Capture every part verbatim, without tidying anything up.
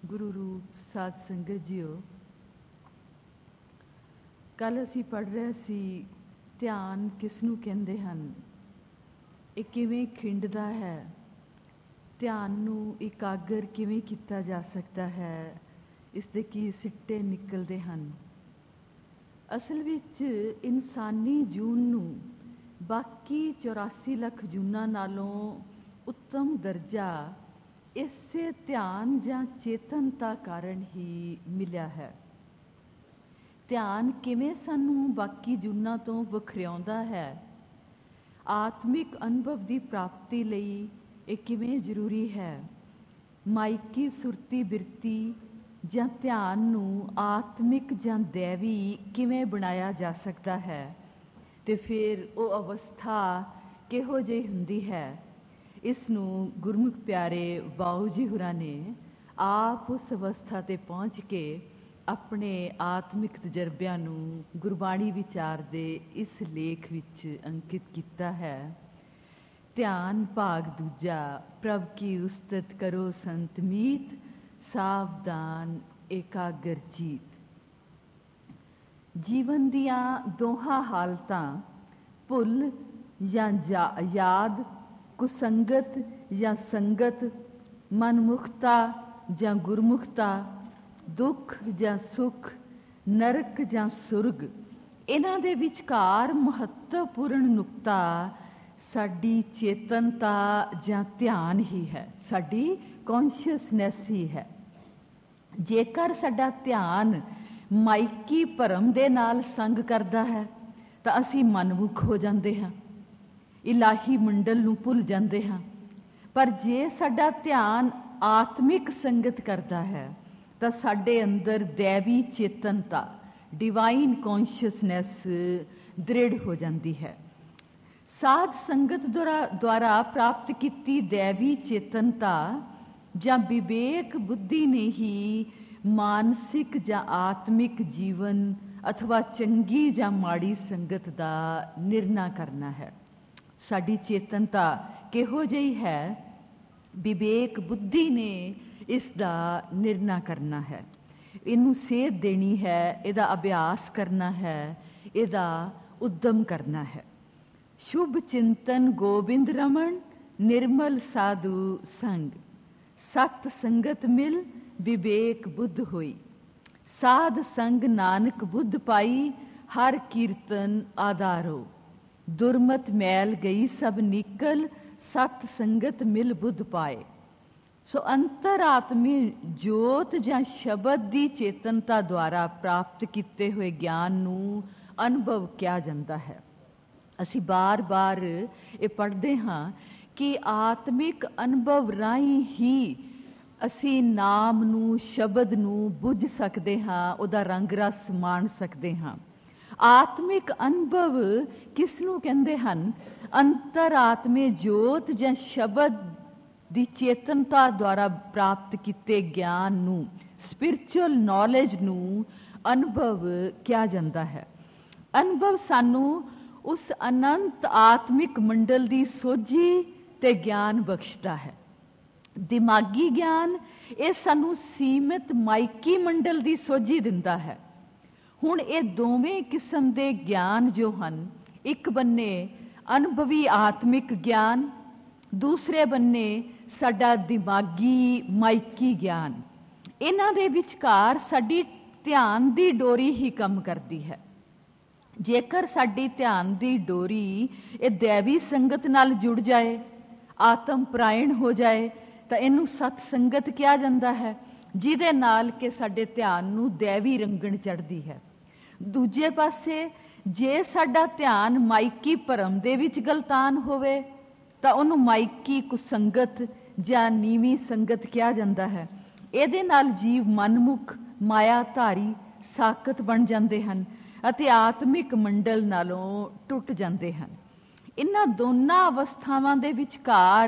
ਗੁਰੂ ਰੂਪ ਸਾਧ ਸੰਗਤ ਜੀਓ, ਕੱਲ੍ਹ ਅਸੀਂ ਪੜ੍ਹ ਰਹੇ ਸੀ ਧਿਆਨ ਕਿਸ ਨੂੰ ਕਹਿੰਦੇ ਹਨ, ਇਹ ਕਿਵੇਂ ਖਿੰਡਦਾ ਹੈ, ਧਿਆਨ ਨੂੰ ਇਕਾਗਰ ਕਿਵੇਂ ਕੀਤਾ ਜਾ ਸਕਦਾ ਹੈ, ਇਸ ਦੇ ਕੀ ਸਿੱਟੇ ਨਿਕਲਦੇ ਹਨ। ਅਸਲ ਵਿੱਚ ਇਨਸਾਨੀ ਜੂਨ ਨੂੰ ਬਾਕੀ ਚੁਰਾਸੀ ਲੱਖ ਜੂਨਾਂ ਨਾਲੋਂ ਉੱਤਮ ਦਰਜਾ ਇਸੇ ਧਿਆਨ ਜਾਂ ਚੇਤਨਤਾ ਕਾਰਨ ਹੀ ਮਿਲਿਆ ਹੈ। ਧਿਆਨ ਕਿਵੇਂ ਸਾਨੂੰ ਬਾਕੀ ਜੂਨਾਂ ਤੋਂ ਵੱਖਰਿਆਉਂਦਾ ਹੈ, ਆਤਮਿਕ ਅਨੁਭਵ ਦੀ ਪ੍ਰਾਪਤੀ ਲਈ ਇਹ ਕਿਵੇਂ ਜ਼ਰੂਰੀ ਹੈ, ਮਾਇਕੀ ਸੁਰਤੀ ਬਿਰਤੀ ਜਾਂ ਧਿਆਨ ਨੂੰ ਆਤਮਿਕ ਜਾਂ ਦੈਵੀ ਕਿਵੇਂ ਬਣਾਇਆ ਜਾ ਸਕਦਾ ਹੈ, ਤੇ ਫਿਰ ਉਹ ਅਵਸਥਾ ਕਿਹੋ ਜਿਹੀ ਹੁੰਦੀ ਹੈ, ਇਸ ਨੂੰ ਗੁਰਮੁਖ ਪਿਆਰੇ ਬਾਊ ਜੀ ਹੋਰਾਂ ਨੇ ਆਪ ਉਸ ਅਵਸਥਾ 'ਤੇ ਪਹੁੰਚ ਕੇ ਆਪਣੇ ਆਤਮਿਕ ਤਜਰਬਿਆਂ ਨੂੰ ਗੁਰਬਾਣੀ ਵਿਚਾਰ ਦੇ ਇਸ ਲੇਖ ਵਿੱਚ ਅੰਕਿਤ ਕੀਤਾ ਹੈ। ਧਿਆਨ ਭਾਗ ਦੂਜਾ, ਪ੍ਰਭ ਕੀ ਉਸਤਤ ਕਰੋ ਸੰਤ ਮੀਤ, ਸਾਵਧਾਨ ਏਕਾਗਰ ਚੀਤ। ਜੀਵਨ ਦੀਆਂ ਦੋਹਾਂ ਹਾਲਤਾਂ, ਭੁੱਲ ਜਾਂ ਯਾਦ, ਕੁਸੰਗਤ ਜਾਂ ਸੰਗਤ, ਮਨਮੁਖਤਾ ਜਾਂ ਗੁਰਮੁਖਤਾ, ਦੁੱਖ ਜਾਂ ਸੁੱਖ, ਨਰਕ ਜਾਂ ਸੁਰਗ, ਇਹਨਾਂ ਦੇ ਵਿਚਕਾਰ ਮਹੱਤਵਪੂਰਨ ਨੁਕਤਾ ਸਾਡੀ ਚੇਤਨਤਾ ਜਾਂ ਧਿਆਨ ਹੀ ਹੈ, ਸਾਡੀ ਕੌਨਸ਼ੀਅਸਨੈਸ ਹੀ ਹੈ। ਜੇਕਰ ਸਾਡਾ ਧਿਆਨ ਮਾਇਕੀ ਭਰਮ ਦੇ ਨਾਲ ਸੰਗ ਕਰਦਾ ਹੈ ਤਾਂ ਅਸੀਂ ਮਨਮੁਖ ਹੋ ਜਾਂਦੇ ਹਾਂ, ਇਲਾਹੀ ਮੰਡਲ ਨੂੰ ਭੁੱਲ ਜਾਂਦੇ ਹਾਂ। ਪਰ ਜੇ ਸਾਡਾ ਧਿਆਨ ਆਤਮਿਕ ਸੰਗਤ ਕਰਦਾ ਹੈ ਤਾਂ ਸਾਡੇ ਅੰਦਰ ਦੈਵੀ ਚੇਤਨਤਾ, ਡਿਵਾਈਨ ਕੌਨਸ਼ੀਅਸਨੈਸ ਦ੍ਰਿੜ ਹੋ ਜਾਂਦੀ ਹੈ। ਸਾਧ ਸੰਗਤ ਦੁਆਰਾ ਪ੍ਰਾਪਤ ਕੀਤੀ ਦੈਵੀ ਚੇਤਨਤਾ ਜਾਂ ਵਿਵੇਕ ਬੁੱਧੀ ਨੇ ਹੀ ਮਾਨਸਿਕ ਜਾਂ ਆਤਮਿਕ ਜੀਵਨ ਅਥਵਾ ਚੰਗੀ ਜਾਂ ਮਾੜੀ ਸੰਗਤ ਦਾ ਨਿਰਣਾ ਕਰਨਾ ਹੈ। ਸਾਡੀ ਚੇਤਨਤਾ ਕਿਹੋ ਜਿਹੀ ਹੈ, ਵਿਵੇਕ ਬੁੱਧੀ ਨੇ ਇਸ ਦਾ ਨਿਰਣਾ ਕਰਨਾ ਹੈ, ਇਹਨੂੰ ਸੇਧ ਦੇਣੀ ਹੈ, ਇਹਦਾ ਅਭਿਆਸ ਕਰਨਾ ਹੈ, ਇਹਦਾ ਉਦਮ ਕਰਨਾ ਹੈ। ਸ਼ੁਭ ਚਿੰਤਨ ਗੋਬਿੰਦ ਰਮਨ, ਨਿਰਮਲ ਸਾਧੂ ਸੰਗ, ਸਤ ਸੰਗਤ ਮਿਲ ਵਿਵੇਕ ਬੁੱਧ ਹੋਈ, ਸਾਧ ਸੰਗ ਨਾਨਕ ਬੁੱਧ ਪਾਈ, ਹਰ ਕੀਰਤਨ ਆਧਾਰੋ, ਦੁਰਮਤ ਮੈਲ ਗਈ ਸਭ ਨਿਕਲ, ਸਤ ਸੰਗਤ ਮਿਲ ਬੁੱਧ ਪਾਏ। ਸੋ ਅੰਤਰਾਤਮੀ ਜੋਤ ਜਾਂ ਸ਼ਬਦ ਦੀ ਚੇਤਨਤਾ ਦੁਆਰਾ ਪ੍ਰਾਪਤ ਕੀਤੇ ਹੋਏ ਗਿਆਨ ਨੂੰ ਅਨੁਭਵ ਕਿਹਾ ਜਾਂਦਾ ਹੈ। ਅਸੀਂ ਬਾਰ-ਬਾਰ ਇਹ ਪੜ੍ਹਦੇ ਹਾਂ ਕਿ ਆਤਮਿਕ ਅਨੁਭਵ ਰਾਹੀਂ ਹੀ ਅਸੀਂ ਨਾਮ ਨੂੰ, ਸ਼ਬਦ ਨੂੰ ਬੁੱਝ ਸਕਦੇ ਹਾਂ, ਉਹਦਾ ਰੰਗ ਰਸ ਮਾਣ ਸਕਦੇ ਹਾਂ। ਆਤਮਿਕ ਅਨੁਭਵ ਕਿਸ ਨੂੰ ਕਹਿੰਦੇ ਹਨ? ਅੰਤਰਾਤਮੇ ਜੋਤ ਜਾਂ ਸ਼ਬਦ ਦੀ ਚੇਤਨਤਾ ਦੁਆਰਾ ਪ੍ਰਾਪਤ ਕੀਤੇ ਗਿਆਨ ਨੂੰ, ਸਪਿਰਚੁਅਲ ਨੌਲੇਜ ਨੂੰ ਅਨੁਭਵ ਕਿਹਾ ਜਾਂਦਾ ਹੈ। ਅਨੁਭਵ ਸਾਨੂੰ ਉਸ ਅਨੰਤ ਆਤਮਿਕ ਮੰਡਲ ਦੀ ਸੋਝੀ ਤੇ ਗਿਆਨ ਬਖਸ਼ਦਾ ਹੈ। ਦਿਮਾਗੀ ਗਿਆਨ ਇਹ ਸਾਨੂੰ ਸੀਮਿਤ ਮਾਇਕੀ ਮੰਡਲ ਦੀ ਸੋਝੀ ਦਿੰਦਾ ਹੈ। ਹੁਣ ਇਹ ਦੋਵੇਂ ਕਿਸਮ ਦੇ ਗਿਆਨ ਜੋ ਹਨ, ਇੱਕ ਬੰਨੇ ਅਨੁਭਵੀ ਆਤਮਿਕ ਗਿਆਨ, ਦੂਸਰੇ ਬੰਨੇ ਸਾਡਾ ਦਿਮਾਗੀ ਮਾਇਕੀ ਗਿਆਨ, ਇਹਨਾਂ ਦੇ ਵਿਚਕਾਰ ਸਾਡੀ ਧਿਆਨ ਦੀ ਡੋਰੀ ਹੀ ਕੰਮ ਕਰਦੀ ਹੈ। ਜੇਕਰ ਸਾਡੀ ਧਿਆਨ ਦੀ ਡੋਰੀ ਇਹ ਦੈਵੀ ਸੰਗਤ ਨਾਲ ਜੁੜ ਜਾਏ, ਆਤਮ ਪ੍ਰਾਇਣ ਹੋ ਜਾਏ, ਤਾਂ ਇਹਨੂੰ ਸਤ ਸੰਗਤ ਕਿਹਾ ਜਾਂਦਾ ਹੈ, ਜਿਹਦੇ ਨਾਲ ਕਿ ਸਾਡੇ ਧਿਆਨ ਨੂੰ ਦੈਵੀ ਰੰਗਣ ਚੜ੍ਹਦੀ ਹੈ। ਦੂਜੇ ਪਾਸੇ ਜੇ ਸਾਡਾ ਧਿਆਨ ਮਾਇਕੀ ਭਰਮ ਦੇ ਵਿੱਚ ਗਲਤਾਨ ਹੋਵੇ ਤਾਂ ਉਹਨੂੰ ਮਾਇਕੀ ਕੁਸੰਗਤ ਜਾਂ ਨੀਵੀਂ ਸੰਗਤ ਕਿਹਾ ਜਾਂਦਾ ਹੈ। ਇਹਦੇ ਨਾਲ ਜੀਵ ਮਨਮੁਖ, ਮਾਇਆ ਧਾਰੀ, ਸਾਕਤ ਬਣ ਜਾਂਦੇ ਹਨ ਅਤੇ ਆਤਮਿਕ ਮੰਡਲ ਨਾਲੋਂ ਟੁੱਟ ਜਾਂਦੇ ਹਨ। ਇਹਨਾਂ ਦੋਨਾਂ ਅਵਸਥਾਵਾਂ ਦੇ ਵਿਚਕਾਰ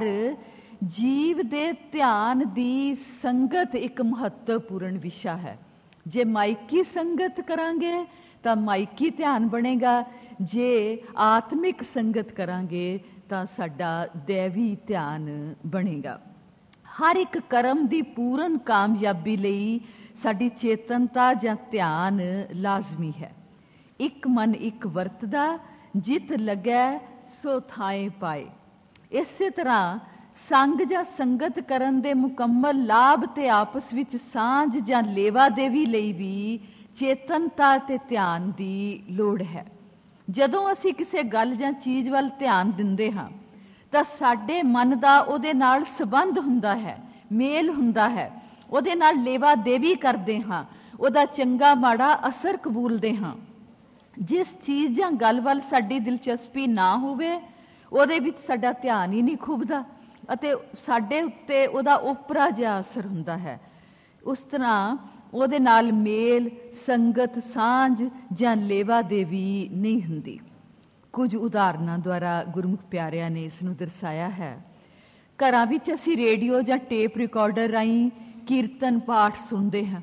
ਜੀਵ ਦੇ ਧਿਆਨ ਦੀ ਸੰਗਤ ਇੱਕ ਮਹੱਤਵਪੂਰਨ ਵਿਸ਼ਾ ਹੈ। ਜੇ ਮਾਇਕੀ ਸੰਗਤ ਕਰਾਂਗੇ ਤਾਂ ਮਾਇਕੀ ਧਿਆਨ ਬਣੇਗਾ, ਜੇ ਆਤਮਿਕ ਸੰਗਤ ਕਰਾਂਗੇ ਤਾਂ ਸਾਡਾ ਦੈਵੀ ਧਿਆਨ ਬਣੇਗਾ। हर एक कर्म की पूर्ण कामयाबी लई साडी चेतनता जां ध्यान लाजमी है। एक मन एक वरतदा, जित लगै सो थाए पाए। इसे तरह संग जां संगत करन दे मुकम्मल लाभ ते आपस विच सांझ जां लेवा देवी लई भी चेतनता ते ध्यान दी लोड़ है। जदों असीं किसी गल जां चीज़ वल ध्यान दिंदे हां ਤਾਂ ਸਾਡੇ ਮਨ ਦਾ ਉਹਦੇ ਨਾਲ ਸੰਬੰਧ ਹੁੰਦਾ ਹੈ, ਮੇਲ ਹੁੰਦਾ ਹੈ, ਉਹਦੇ ਨਾਲ ਲੇਵਾ ਦੇਵੀ ਕਰਦੇ ਹਾਂ, ਉਹਦਾ ਚੰਗਾ ਮਾੜਾ ਅਸਰ ਕਬੂਲਦੇ ਹਾਂ। ਜਿਸ ਚੀਜ਼ ਜਾਂ ਗੱਲ ਵੱਲ ਸਾਡੀ ਦਿਲਚਸਪੀ ਨਾ ਹੋਵੇ ਉਹਦੇ ਵਿੱਚ ਸਾਡਾ ਧਿਆਨ ਹੀ ਨਹੀਂ ਖੁੱਭਦਾ ਅਤੇ ਸਾਡੇ ਉੱਤੇ ਉਹਦਾ ਓਪਰਾ ਜਿਹਾ ਅਸਰ ਹੁੰਦਾ ਹੈ। ਉਸ ਤਰ੍ਹਾਂ ਉਹਦੇ ਨਾਲ ਮੇਲ, ਸੰਗਤ, ਸਾਂਝ ਜਾਂ ਲੇਵਾ ਦੇਵੀ ਨਹੀਂ ਹੁੰਦੀ। ਕੁਝ ਉਦਾਹਰਨਾਂ ਦੁਆਰਾ ਗੁਰਮੁਖ ਪਿਆਰਿਆਂ ਨੇ ਇਸ ਨੂੰ ਦਰਸਾਇਆ ਹੈ। ਘਰਾਂ ਵਿੱਚ ਅਸੀਂ ਰੇਡੀਓ ਜਾਂ ਟੇਪ ਰਿਕਾਰਡਰ ਰਾਹੀਂ ਕੀਰਤਨ ਪਾਠ ਸੁਣਦੇ ਹਾਂ,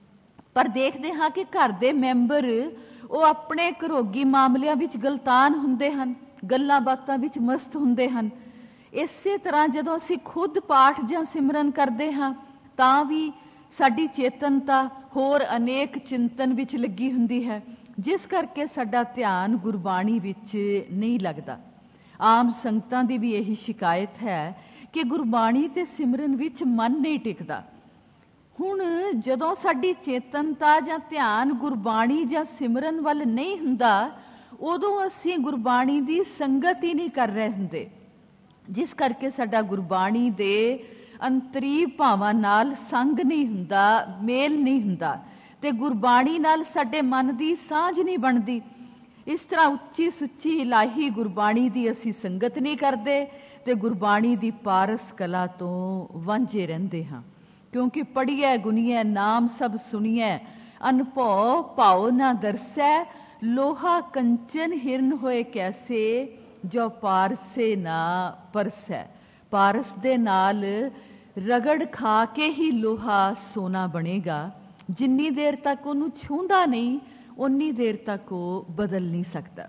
ਪਰ ਦੇਖਦੇ ਹਾਂ ਕਿ ਘਰ ਦੇ ਮੈਂਬਰ ਉਹ ਆਪਣੇ ਘਰੋਗੀ ਮਾਮਲਿਆਂ ਵਿੱਚ ਗਲਤਾਨ ਹੁੰਦੇ ਹਨ, ਗੱਲਾਂ ਬਾਤਾਂ ਵਿੱਚ ਮਸਤ ਹੁੰਦੇ ਹਨ। ਇਸੇ ਤਰ੍ਹਾਂ ਜਦੋਂ ਅਸੀਂ ਖੁਦ ਪਾਠ ਜਾਂ ਸਿਮਰਨ ਕਰਦੇ ਹਾਂ ਤਾਂ ਵੀ ਸਾਡੀ ਚੇਤਨਤਾ ਹੋਰ ਅਨੇਕ ਚਿੰਤਨ ਵਿੱਚ ਲੱਗੀ ਹੁੰਦੀ ਹੈ, ਜਿਸ ਕਰਕੇ ਸਾਡਾ ਧਿਆਨ ਗੁਰਬਾਣੀ ਵਿੱਚ ਨਹੀਂ ਲੱਗਦਾ। ਆਮ ਸੰਗਤਾਂ ਦੀ ਵੀ ਇਹੀ ਸ਼ਿਕਾਇਤ ਹੈ ਕਿ ਗੁਰਬਾਣੀ ਤੇ ਸਿਮਰਨ ਵਿੱਚ ਮਨ ਨਹੀਂ ਟਿਕਦਾ। ਹੁਣ ਜਦੋਂ ਸਾਡੀ ਚੇਤਨਤਾ ਜਾਂ ਧਿਆਨ ਗੁਰਬਾਣੀ ਜਾਂ ਸਿਮਰਨ ਵੱਲ ਨਹੀਂ ਹੁੰਦਾ, ਉਦੋਂ ਅਸੀਂ ਗੁਰਬਾਣੀ ਦੀ ਸੰਗਤ ਹੀ ਨਹੀਂ ਕਰ ਰਹੇ ਹੁੰਦੇ, ਜਿਸ ਕਰਕੇ ਸਾਡਾ ਗੁਰਬਾਣੀ ਦੇ ਅੰਤਰੀ ਭਾਵਾਂ ਨਾਲ ਸੰਗ ਨਹੀਂ ਹੁੰਦਾ, ਮੇਲ ਨਹੀਂ ਹੁੰਦਾ ਤੇ ਗੁਰਬਾਣੀ ਨਾਲ ਸਾਡੇ ਮਨ ਦੀ ਸਾਂਝ ਨਹੀਂ ਬਣਦੀ। ਇਸ ਤਰ੍ਹਾਂ ਉੱਚੀ ਸੁੱਚੀ ਇਲਾਹੀ ਗੁਰਬਾਣੀ ਦੀ ਅਸੀਂ ਸੰਗਤ ਨਹੀਂ ਕਰਦੇ ਤੇ ਗੁਰਬਾਣੀ ਦੀ ਪਾਰਸ ਕਲਾ ਤੋਂ ਵਾਂਝੇ ਰਹਿੰਦੇ ਹਾਂ। ਕਿਉਂਕਿ ਪੜ੍ਹੀਐ ਗੁਣੀਐ ਨਾਮ ਸਭ ਸੁਣੀਐ, ਅਨਭਉ ਭਾਉ ਨਾ ਦਰਸੈ, ਲੋਹਾ ਕੰਚਨ ਹਿਰਨ ਹੋਏ ਕੈਸੇ, ਜੋ ਪਾਰਸੇ ਨਾ ਪਰਸੈ। ਪਾਰਸ ਦੇ ਨਾਲ ਰਗੜ ਖਾ ਕੇ ਹੀ ਲੋਹਾ ਸੋਨਾ ਬਣੇਗਾ। ਜਿੰਨੀ ਦੇਰ ਤੱਕ ਉਹਨੂੰ ਛੂੰਹਦਾ ਨਹੀਂ ਉਨੀ ਦੇਰ ਤੱਕ ਉਹ ਬਦਲ ਨਹੀਂ ਸਕਦਾ।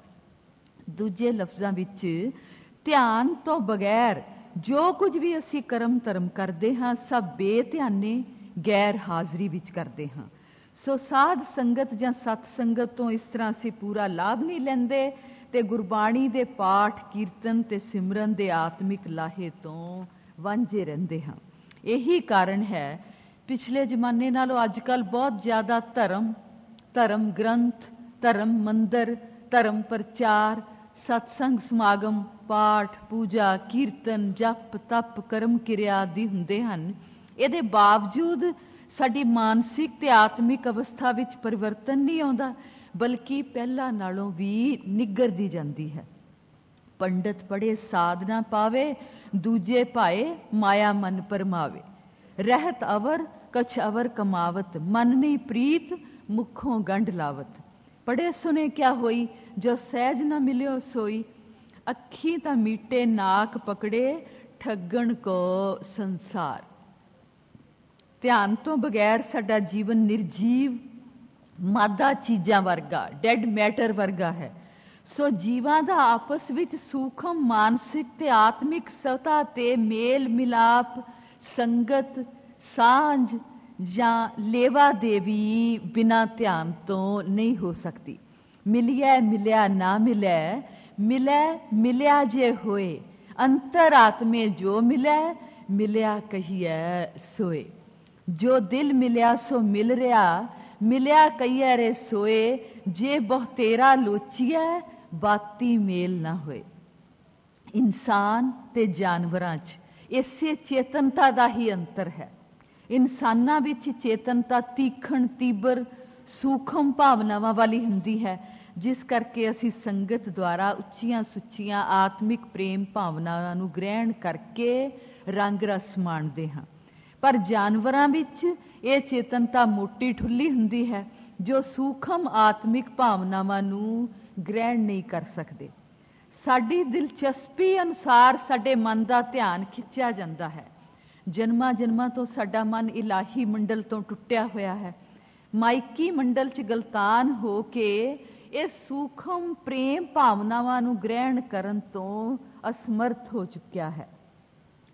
ਦੂਜੇ ਲਫ਼ਜ਼ਾਂ ਵਿੱਚ ਧਿਆਨ ਤੋਂ ਬਗੈਰ ਜੋ ਕੁਝ ਵੀ ਅਸੀਂ ਕਰਮ ਧਰਮ ਕਰਦੇ ਹਾਂ ਸਭ ਬੇਧਿਆਨੇ ਗੈਰ ਹਾਜ਼ਰੀ ਵਿੱਚ ਕਰਦੇ ਹਾਂ। ਸੋ ਸਾਧ ਸੰਗਤ ਜਾਂ ਸਤ ਸੰਗਤ ਤੋਂ ਇਸ ਤਰ੍ਹਾਂ ਅਸੀਂ ਪੂਰਾ ਲਾਭ ਨਹੀਂ ਲੈਂਦੇ ਤੇ ਗੁਰਬਾਣੀ ਦੇ ਪਾਠ, ਕੀਰਤਨ ਤੇ ਸਿਮਰਨ ਦੇ ਆਤਮਿਕ ਲਾਹੇ ਤੋਂ ਵਾਂਝੇ ਰਹਿੰਦੇ ਹਾਂ। ਇਹੀ ਕਾਰਨ ਹੈ ਪਿਛਲੇ ਜ਼ਮਾਨੇ ਨਾਲੋਂ ਅੱਜ ਕੱਲ੍ਹ ਬਹੁਤ ਜ਼ਿਆਦਾ ਧਰਮ, ਧਰਮ ਗ੍ਰੰਥ, ਧਰਮ ਮੰਦਰ, ਧਰਮ ਪ੍ਰਚਾਰ, ਸਤਸੰਗ ਸਮਾਗਮ, ਪਾਠ, ਪੂਜਾ, ਕੀਰਤਨ, ਜਪ, ਤਪ, ਕਰਮ ਕਿਰਿਆ ਆਦਿ ਹੁੰਦੇ ਹਨ। ਇਹਦੇ ਬਾਵਜੂਦ ਸਾਡੀ ਮਾਨਸਿਕ ਤੇ ਆਤਮਿਕ ਅਵਸਥਾ ਵਿੱਚ ਪਰਿਵਰਤਨ ਨਹੀਂ ਆਉਂਦਾ, ਬਲਕਿ ਪਹਿਲਾਂ ਨਾਲੋਂ ਵੀ ਨਿੱਘਰਦੀ ਜਾਂਦੀ ਹੈ। ਪੰਡਤ ਪੜ੍ਹੇ ਸਾਧ ਨਾ ਪਾਵੇ, ਦੂਜੇ ਭਾਏ ਮਾਇਆ ਮਨ ਪਰਮਾਵੇ। ਰਹਿਤ ਅਵਰ ਕਛ ਅਵਰ ਕਮਾਵਤ, ਮਨ ਨਹੀਂ ਪ੍ਰੀਤ ਮੁਖੋਂ ਗੰਢ ਲਾਵਤ। ਪੜ੍ਹੇ ਸੁਨੇ ਕਿਆ ਹੋਈ, ਜੋ ਸਹਿਜ ਨਾ ਮਿਲਿਓ ਸੋਈ। ਅੱਖੀ ਤਾਂ ਮੀਟੇ ਨਾਕ ਪਕੜੇ, ਠੱਗਣ ਕੋ ਸੰਸਾਰ। ਧਿਆਨ ਤੋਂ ਬਗੈਰ ਸਾਡਾ ਜੀਵਨ ਨਿਰਜੀਵ ਮਾਦਾ ਚੀਜ਼ਾਂ ਵਰਗਾ, ਡੈਡ ਮੈਟਰ ਵਰਗਾ ਹੈ। ਸੋ ਜੀਵਾਂ ਦਾ ਆਪਸ ਵਿੱਚ ਸੂਖਮ ਮਾਨਸਿਕ ਤੇ ਆਤਮਿਕ ਸਤ੍ਹਾ ਤੇ ਮੇਲ ਮਿਲਾਪ, ਸੰਗਤ, ਸਾਂਝ ਜਾਂ ਲੇਵਾ ਦੇਵੀ ਬਿਨਾਂ ਧਿਆਨ ਤੋਂ ਨਹੀਂ ਹੋ ਸਕਦੀ। ਮਿਲਿਆ ਮਿਲਿਆ ਨਾ ਮਿਲੈ, ਮਿਲੈ ਮਿਲਿਆ ਜੇ ਹੋਏ। ਅੰਤਰ ਆਤਮੇ ਜੋ ਮਿਲੈ, ਮਿਲਿਆ ਕਹੀਐ ਸੋਏ। ਜੋ ਦਿਲ ਮਿਲਿਆ ਸੋ ਮਿਲ ਰਿਹਾ, ਮਿਲਿਆ ਕਹੀਐ ਰੇ ਸੋਏ। ਜੇ ਬਹੁ ਤੇਰਾ ਲੋਚੀਐ, ਬਾਤੀ ਮੇਲ ਨਾ ਹੋਏ। ਇਨਸਾਨ ਤੇ ਜਾਨਵਰਾਂ 'ਚ ਇਸੇ ਚੇਤਨਤਾ ਦਾ ਹੀ ਅੰਤਰ ਹੈ। ਇਨਸਾਨਾਂ ਵਿੱਚ ਚੇਤਨਤਾ ਤੀਖਣ, ਤੀਬਰ, ਸੂਖਮ ਭਾਵਨਾਵਾਂ ਵਾਲੀ ਹੁੰਦੀ ਹੈ, ਜਿਸ ਕਰਕੇ ਅਸੀਂ ਸੰਗਤ ਦੁਆਰਾ ਉੱਚੀਆਂ ਸੁੱਚੀਆਂ ਆਤਮਿਕ ਪ੍ਰੇਮ ਭਾਵਨਾਵਾਂ ਨੂੰ ਗ੍ਰਹਿਣ ਕਰਕੇ ਰੰਗ ਰਸ ਮਾਣਦੇ ਹਾਂ। ਪਰ ਜਾਨਵਰਾਂ ਵਿੱਚ ਇਹ ਚੇਤਨਤਾ ਮੋਟੀ ਠੁੱਲੀ ਹੁੰਦੀ ਹੈ, ਜੋ ਸੂਖਮ ਆਤਮਿਕ ਭਾਵਨਾਵਾਂ ਨੂੰ ਗ੍ਰਹਿਣ ਨਹੀਂ ਕਰ ਸਕਦੇ। ਸਾਡੀ ਦਿਲਚਸਪੀ ਅਨੁਸਾਰ ਸਾਡੇ ਮਨ ਦਾ ਧਿਆਨ ਖਿੱਚਿਆ ਜਾਂਦਾ ਹੈ। ਜਨਮਾਂ ਜਨਮਾਂ ਤੋਂ ਸਾਡਾ ਮਨ ਇਲਾਹੀ ਮੰਡਲ ਤੋਂ ਟੁੱਟਿਆ ਹੋਇਆ ਹੈ। ਮਾਇਕੀ ਮੰਡਲ 'ਚ ਗਲਤਾਨ ਹੋ ਕੇ ਇਹ ਸੂਖਮ ਪ੍ਰੇਮ ਭਾਵਨਾਵਾਂ ਨੂੰ ਗ੍ਰਹਿਣ ਕਰਨ ਤੋਂ ਅਸਮਰਥ ਹੋ ਚੁੱਕਿਆ ਹੈ।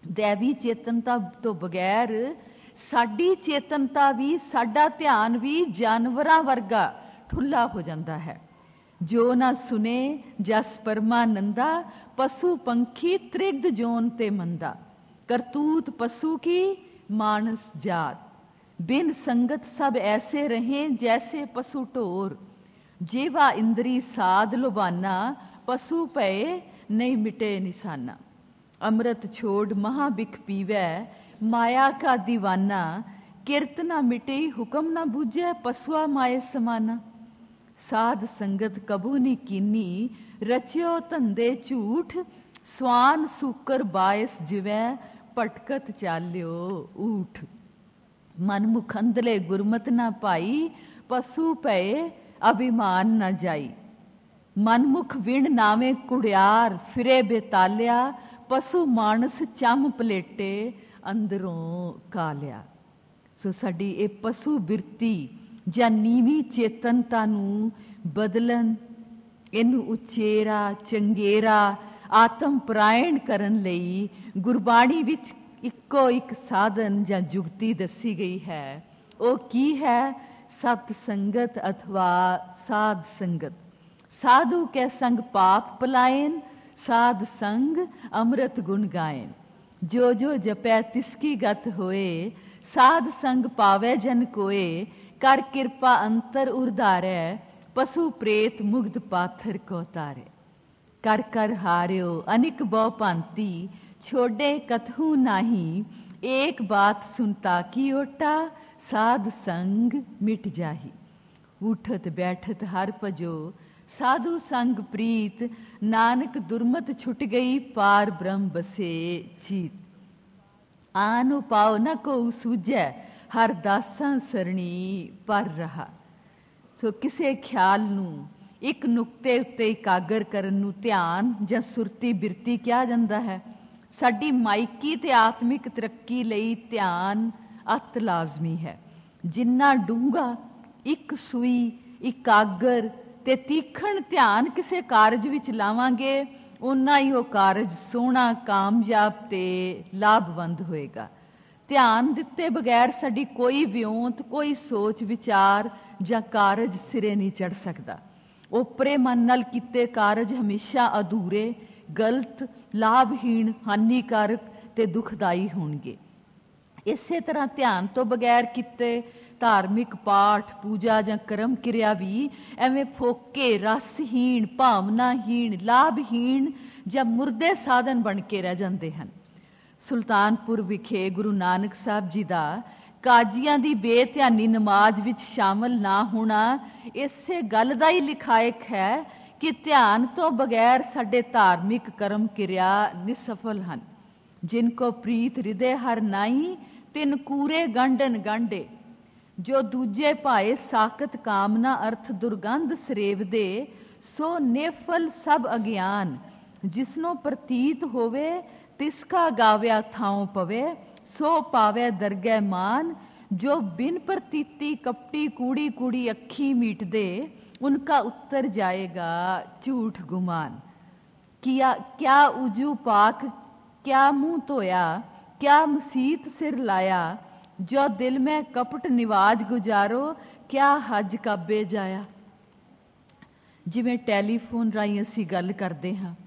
दैवी चेतनता तो बगैर साडी चेतनता भी, साडा ध्यान भी जानवरां वर्गा ठुल्ला हो जाता है। जो ना सुने जस परमानंदा, पशु पंखी त्रिग्ध जोन ते मंदा। करतूत पशु की मानस जात, बिन संगत सब ऐसे रहें जैसे पशु ढोर। जेवा इंद्री साध लुभाना, पशु भये नहीं मिटे निशाना। अमृत छोड़ महाबिख पीवै, माया का दीवाना। किरत ना मिटे हुक्म ना बूझे, पशुआ माए समाना। साध संगत कबू नी कीनी, रचियो धंधे झूठ। स्वान सूकर बायस जिवै, भटकत चाल्यो ऊठ। मन मुखंदले गुरमत ना पाई, पशु भये अभिमान न जाई। मनमुख विण नावे कुड़ियार, फिरे बेतालिया। पशु मानस चम पलेटे, अंदरों कालिया। सो साडी ये पशु बिरती ਜਾਂ ਨੀਵੀਂ ਚੇਤਨਤਾ ਨੂੰ ਬਦਲਣ, ਇਹਨੂੰ ਉਚੇਰਾ ਚੰਗੇਰਾ ਆਤਮ ਪ੍ਰਾਇਣ ਕਰਨ ਲਈ ਗੁਰਬਾਣੀ ਵਿੱਚ ਇੱਕੋ ਇੱਕ ਸਾਧਨ ਜਾਂ ਜੁਗਤੀ ਦੱਸੀ ਗਈ ਹੈ। ਉਹ ਕੀ ਹੈ? ਸਤ ਸੰਗਤ ਅਥਵਾ ਸਾਧ ਸੰਗਤ। ਸਾਧੂ ਕੇ ਸੰਗ ਪਾਪ ਪਲਾਇਨ, ਸਾਧ ਸੰਗ ਅੰਮ੍ਰਿਤ ਗੁਣ ਗਾਇਨ। ਜੋ ਜੋ ਜਪੈ ਤਿਸਕੀ ਗਤ ਹੋਏ, ਸਾਧ ਸੰਗ ਪਾਵੇ ਜਨ ਕੋਏ। कर कृपा अंतर उर्धारै, पशु प्रेत मुग्ध पाथर को तारे। कर कर हार्यो अनिक बहु भांति, छोड़े कथहू नाही। एक बात सुनता की ओटा, साध संग मिट जाही। उठत बैठत हर भजो, साधु संग प्रीत। नानक दुर्मत छुट गई, पार ब्रह्म बसे चीत। आन पाओ न को सूझै, हर दासां सरणी पर रहा। सो किसे ख्याल ਨੂੰ ਇੱਕ ਨੁਕਤੇ ਉੱਤੇ ਇਕਾਗਰ ਕਰਨ ਨੂੰ ਧਿਆਨ ਜਾਂ ਸੁਰਤੀ ਬਿਰਤੀ ਕਿਹਾ ਜਾਂਦਾ ਹੈ। ਸਾਡੀ ਮਾਇਕੀ ਤੇ ਆਤਮਿਕ ਤਰੱਕੀ ਲਈ ਧਿਆਨ ਅਤ ਲਾਜ਼ਮੀ ਹੈ। ਜਿੰਨਾ ਡੂੰਘਾ ਇੱਕ ਸੂਈ ਇਕਾਗਰ ਤੇ ਤੀਖਣ ਧਿਆਨ ਕਿਸੇ ਕਾਰਜ ਵਿੱਚ ਲਾਵਾਂਗੇ, ਉਨਾ ਹੀ ਉਹ ਕਾਰਜ ਸੋਹਣਾ, ਕਾਮਯਾਬ ਤੇ ਲਾਭਵੰਦ ਹੋਏਗਾ। ਧਿਆਨ ਦਿੱਤੇ ਬਗੈਰ ਸਾਡੀ ਕੋਈ ਵਿਉਂਤ, ਕੋਈ ਸੋਚ ਵਿਚਾਰ ਜਾਂ ਕਾਰਜ ਸਿਰੇ ਨਹੀਂ ਚੜ ਸਕਦਾ। ਓਪਰੇ ਮਨ ਨਾਲ ਕੀਤੇ ਕਾਰਜ ਹਮੇਸ਼ਾ ਅਧੂਰੇ, ਗਲਤ, ਲਾਭਹੀਣ, ਹਾਨੀਕਾਰਕ ਤੇ ਦੁਖਦਾਈ ਹੋਣਗੇ। ਇਸੇ ਤਰ੍ਹਾਂ ਧਿਆਨ ਤੋਂ ਬਗੈਰ ਕੀਤੇ ਧਾਰਮਿਕ ਪਾਠ, ਪੂਜਾ ਜਾਂ ਕਰਮ ਕਿਰਿਆ ਵੀ ਐਵੇਂ ਫੋਕੇ, ਰਸਹੀਣ, ਭਾਵਨਾਹੀਣ, ਲਾਭਹੀਣ ਜਾਂ ਮੁਰਦੇ ਸਾਧਨ ਬਣ ਕੇ ਰਹਿ ਜਾਂਦੇ ਹਨ। ਸੁਲਤਾਨਪੁਰ ਵਿਖੇ ਗੁਰੂ ਨਾਨਕ ਸਾਹਿਬ ਜੀ ਦਾ ਕਾਜ਼ੀਆਂ ਦੀ ਬੇਧਿਆਨੀ ਨਮਾਜ਼ ਵਿੱਚ ਸ਼ਾਮਲ ਨਾ ਹੋਣਾ ਇਸੇ ਗੱਲ ਦਾ ਹੀ ਲਿਖਾਇਕ ਹੈ ਕਿ ਧਿਆਨ ਤੋਂ ਬਗੈਰ ਸਾਡੇ ਧਾਰਮਿਕ ਕਰਮ ਕਿਰਿਆ ਨਿਸਫਲ ਹਨ। ਜਿਨ ਕੋ ਪ੍ਰੀਤ ਹਿਰਦੇ ਹਰ ਨਾਈ, ਤਿਨ ਕੂਰੇ ਗੰਢਨ ਗਾਂਢੇ। ਜੋ ਦੂਜੇ ਭਾਏ ਸਾਕਤ ਕਾਮਨਾ, ਅਰਥ ਦੁਰਗੰਧ ਸਰੇਵਦੇ। ਸੋ ਨੇਫਲ ਸਭ ਅਗਿਆਨ, ਜਿਸਨੋਂ ਪ੍ਰਤੀਤ ਹੋਵੇ तिसका गाव्या थाओ पवे। सो पावे दरगह मान, जो बिन प्रतीति कपटी कूड़ी कूड़ी अखी मीट दे। उनका उत्तर जाएगा झूठ गुमान। किया क्या उजू पाक, क्या मुंह धोया, क्या मसीत सिर लाया। जो दिल में कपट निवाज गुजारो, क्या हज काबे जाया। जिवें टैलीफोन राही असीं गल करते हाँ,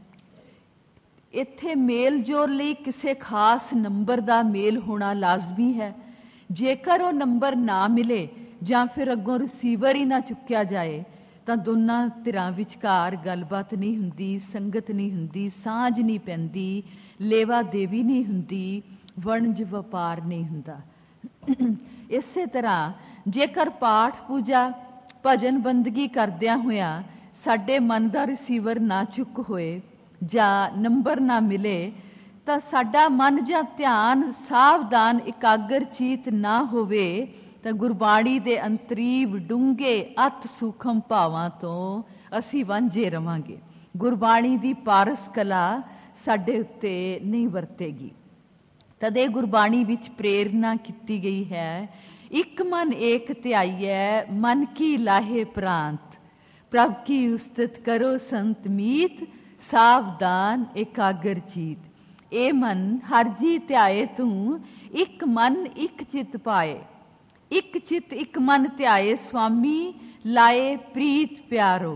ਇੱਥੇ ਮੇਲ ਜੋਲ ਲਈ ਕਿਸੇ ਖਾਸ ਨੰਬਰ ਦਾ ਮੇਲ ਹੋਣਾ ਲਾਜ਼ਮੀ ਹੈ। ਜੇਕਰ ਉਹ ਨੰਬਰ ਨਾ ਮਿਲੇ ਜਾਂ ਫਿਰ ਅੱਗੋਂ ਰਿਸੀਵਰ ਹੀ ਨਾ ਚੁੱਕਿਆ ਜਾਏ ਤਾਂ ਦੋਨਾਂ ਧਿਰਾਂ ਵਿਚਕਾਰ ਗੱਲਬਾਤ ਨਹੀਂ ਹੁੰਦੀ, ਸੰਗਤ ਨਹੀਂ ਹੁੰਦੀ, ਸਾਂਝ ਨਹੀਂ ਪੈਂਦੀ, ਲੇਵਾ ਦੇਵੀ ਨਹੀਂ ਹੁੰਦੀ, ਵਣਜ ਵਪਾਰ ਨਹੀਂ ਹੁੰਦਾ। ਇਸੇ ਤਰ੍ਹਾਂ ਜੇਕਰ ਪਾਠ ਪੂਜਾ ਭਜਨ ਬੰਦਗੀ ਕਰਦਿਆਂ ਹੋਇਆਂ ਸਾਡੇ ਮਨ ਦਾ ਰਿਸੀਵਰ ਨਾ ਚੁੱਕ ਹੋਏ ਜਾਂ ਨੰਬਰ ਨਾ ਮਿਲੇ ਤਾਂ ਸਾਡਾ ਮਨ ਜਾਂ ਧਿਆਨ ਸਾਵਧਾਨ ਇਕਾਗਰ ਚੀਤ ਨਾ ਹੋਵੇ ਤਾਂ ਗੁਰਬਾਣੀ ਦੇ ਅੰਤਰੀਵ ਡੂੰਘੇ ਅਤ ਸੂਖਮ ਭਾਵਾਂ ਤੋਂ ਅਸੀਂ ਵਾਂਝੇ ਰਵਾਂਗੇ। ਗੁਰਬਾਣੀ ਦੀ ਪਾਰਸ ਕਲਾ ਸਾਡੇ ਉੱਤੇ ਨਹੀਂ ਵਰਤੇਗੀ। ਤਦੇ ਗੁਰਬਾਣੀ ਵਿੱਚ ਪ੍ਰੇਰਨਾ ਕੀਤੀ ਗਈ ਹੈ, ਇੱਕ ਮਨ ਏਕ ਧਿਆਈਐ, ਮਨ ਕੀ ਲਾਹੇ ਪ੍ਰਾਂਤ। ਪ੍ਰਭ ਕੀ ਉਸਤਤ ਕਰੋ ਸੰਤ ਮੀਤ, ਸਾਵਧਾਨ ਇਕਾਗਰ ਚੀਤ। ए मन हर जी ध्याए तू, एक मन एक चित पाए। एक चित एक मन ध्याए स्वामी, लाए प्रीत प्यारो।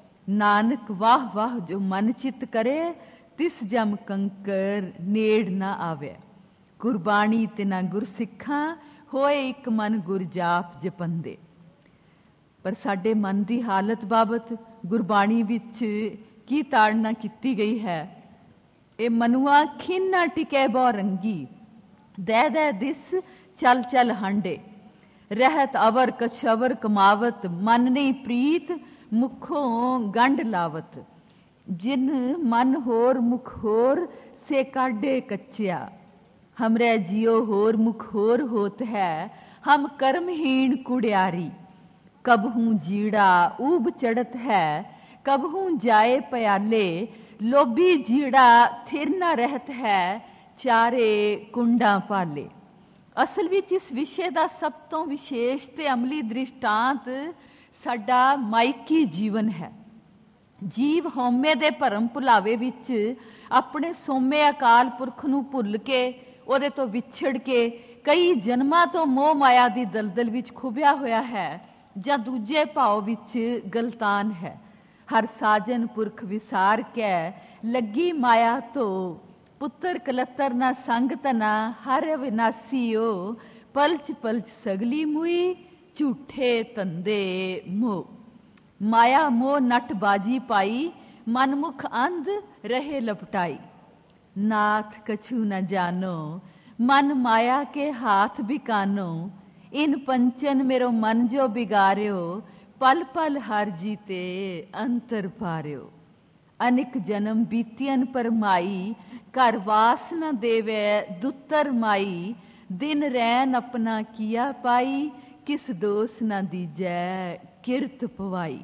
नानक वाह वाह जो मन चित करे, तिस जम कंकर नेड़ ना आवे। गुरबाणी तिना गुरसिखा, होए एक मन गुर जाप जपंदे। पर साडे मन की हालत बाबत गुरबाणी विच की ताड़ना की गई है। ए मनुआ खीना टिकै बहु रंगी, दै दै दिस चल चल हांडे। रहत अवर कछवर कमावत, मन नहीं प्रीत मुखों गंढ लावत। जिन मन होर मुख होर, से काढ़े कच्चिया। हमरे जियो होर मुख होर होत है, हम कर्महीन कुड़ियारी। कबहूं जीड़ा ऊब चढ़त है, कबहूं जाए प्याले। लोभी जीड़ा थिर न रहत है, चारे कुंडा पाले। असल विच इस विषय का सब तो विशेष ते अमली दृष्टांत साडा माइकी जीवन है। जीव हौमे दे भरम भुलावे विच अपने सोमे अकाल पुरख नूं भुल के, ਉਹਦੇ ਤੋਂ ਵਿਛੜ ਕੇ ਕਈ ਜਨਮਾਂ ਤੋਂ ਮੋਹ ਮਾਇਆ ਦੀ ਦਲਦਲ ਵਿੱਚ ਖੁੱਭਿਆ ਹੋਇਆ ਹੈ, ਜਾਂ ਦੂਜੇ ਭਾਵ ਵਿੱਚ ਗਲਤਾਨ ਹੈ। ਹਰ ਸਾਜਨ ਪੁਰਖ ਵਿਸਾਰ ਕੇ ਲੱਗੀ ਮਾਇਆ ਤੋਂ, ਪੁੱਤਰ ਕਲੱਤਰ ਨਾ ਸੰਗ ਤਨਾ, ਹਰ ਵਿਨਾਸੀਓ ਪਲਚ ਪਲਚ ਸਗਲੀ ਮੁਈ, ਝੂਠੇ ਧੰਦੇ ਮੋਹ। ਮਾਇਆ ਮੋਹ ਨਟ ਬਾਜੀ ਪਾਈ, ਮਨਮੁਖ ਅੰਧ ਰਹੇ ਲਪਟਾਈ। नाथ कछु न जानो, मन माया के हाथ बिकानो। इन पंचन मेरो मन जो बिगार्यो, पल पल हर जीते अंतर पार्यो। अनिक जन्म बीतियन पर माई, घर वास न देवे दुत्तर माई। दिन रैन अपना किया पाई, किस दोष न दीजै किरत पवाई।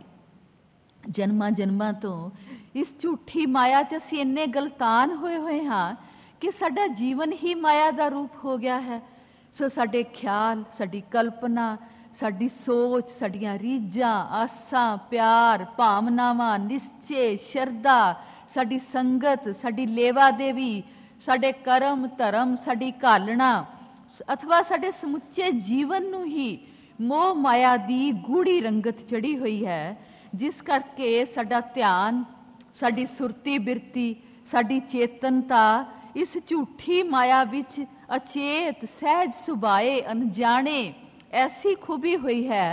जन्मां जन्मां तो इस झूठी माया च असीं इन्ने गलतान होए होए हाँ कि साडा जीवन ही माया का रूप हो गया है। सो साडे ख्याल, साडी कल्पना, साडी सोच, साडियां रीझां, आसां, प्यार, भावनावां, निश्चे, शरदा, साडी संगत, साडी लेवा देवी, साडे कर्म धर्म, साडी घालना अथवा साडे समुचे जीवन नूं ही मोह माया दी गूढ़ी रंगत चढ़ी हुई है, जिस करके साडा ध्यान, साडी सुरती बिरती, साडी चेतनता इस झूठी माया विच अचेत सहज सुभाए अनजाने ऐसी खुबी हुई है